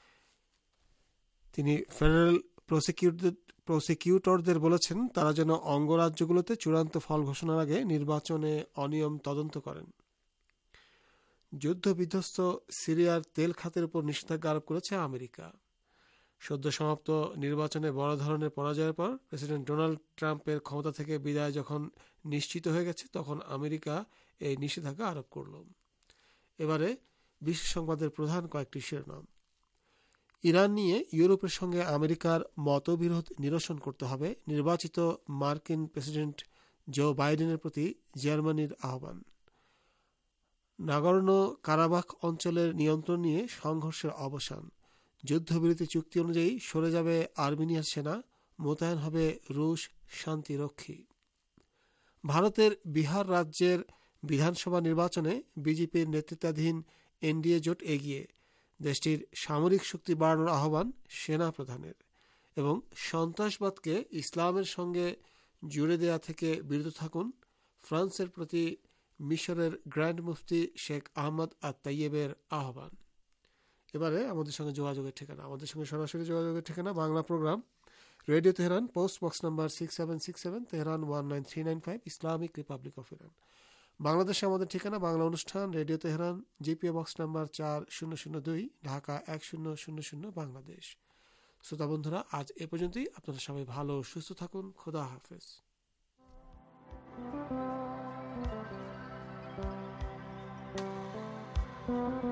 তিনি ফেডারেল প্রসিকিউটরদের বলেছেন তারা যেন অঙ্গরাজ্যগুলোতে চূড়ান্ত ফল ঘোষণার আগে নির্বাচনে অনিয়ম তদন্ত করেন। যুদ্ধ বিধ্বস্ত সিরিয়ার তেল খাতের উপর নিষেধাজ্ঞা আরোপ করেছে আমেরিকা। সদ্য সমাপ্ত নির্বাচনে বড় ধরনের পরাজয়ের পর প্রেসিডেন্ট ডোনাল্ড ট্রাম্পের ক্ষমতা থেকে বিদায় যখন নিশ্চিত হয়ে গেছে তখন আমেরিকা এই নিষেধাজ্ঞা আরোপ করল। এবারে বিশ্ব সংবাদের প্রধান কয়েকটি শিরোনাম। ইরান নিয়ে ইউরোপের সঙ্গে আমেরিকার মতবিরোধ নিরসন করতে হবে, নির্বাচিত মার্কিন প্রেসিডেন্ট জো বাইডেনের প্রতি জার্মানির আহ্বান। নাগর্নো কারাবাখ অঞ্চলের নিয়ন্ত্রণ নিয়ে সংঘর্ষের অবসান, যুদ্ধবিরতি চুক্তি অনুযায়ী সরে যাবে আর্মেনিয়ার সেনা, মোতায়েন হবে রুশ শান্তিরক্ষী। ভারতের বিহার রাজ্যের বিধানসভা নির্বাচনে বিজেপির নেতৃত্বাধীন এনডিএ জোট এগিয়ে, দেশটির সামরিক শক্তি বাড়ানোর আহ্বান সেনা প্রধানের। এবং সন্ত্রাসবাদকে ইসলামের সঙ্গে জুড়ে দেয়া থেকে বিরত থাকুন, ফ্রান্সের প্রতি মিশরের গ্র্যান্ড মুফতি শেখ আহমদ আত তাইয়েবের আহ্বান। এবারে আমাদের সঙ্গে যোগাযোগের ঠিকানা। আমাদের সঙ্গে সরাসরি যোগাযোগের ঠিকানা Bangla programme, radio Tehran, post box number six seven six seven, Tehran one nine three nine five, Islamic republic of Iran. বাংলাদেশে আমাদের ঠিকানা বাংলা অনুষ্ঠান, radio Tehran, GPO box number চার শূন্য শূন্য দুই, ঢাকা এক শূন্য শূন্য শূন্য, বাংলাদেশ। শ্রোতা বন্ধুরা, আজ এ পর্যন্তই। আপনারা সবাই ভালো সুস্থ থাকুন। খোদা হাফেজ। Thank you.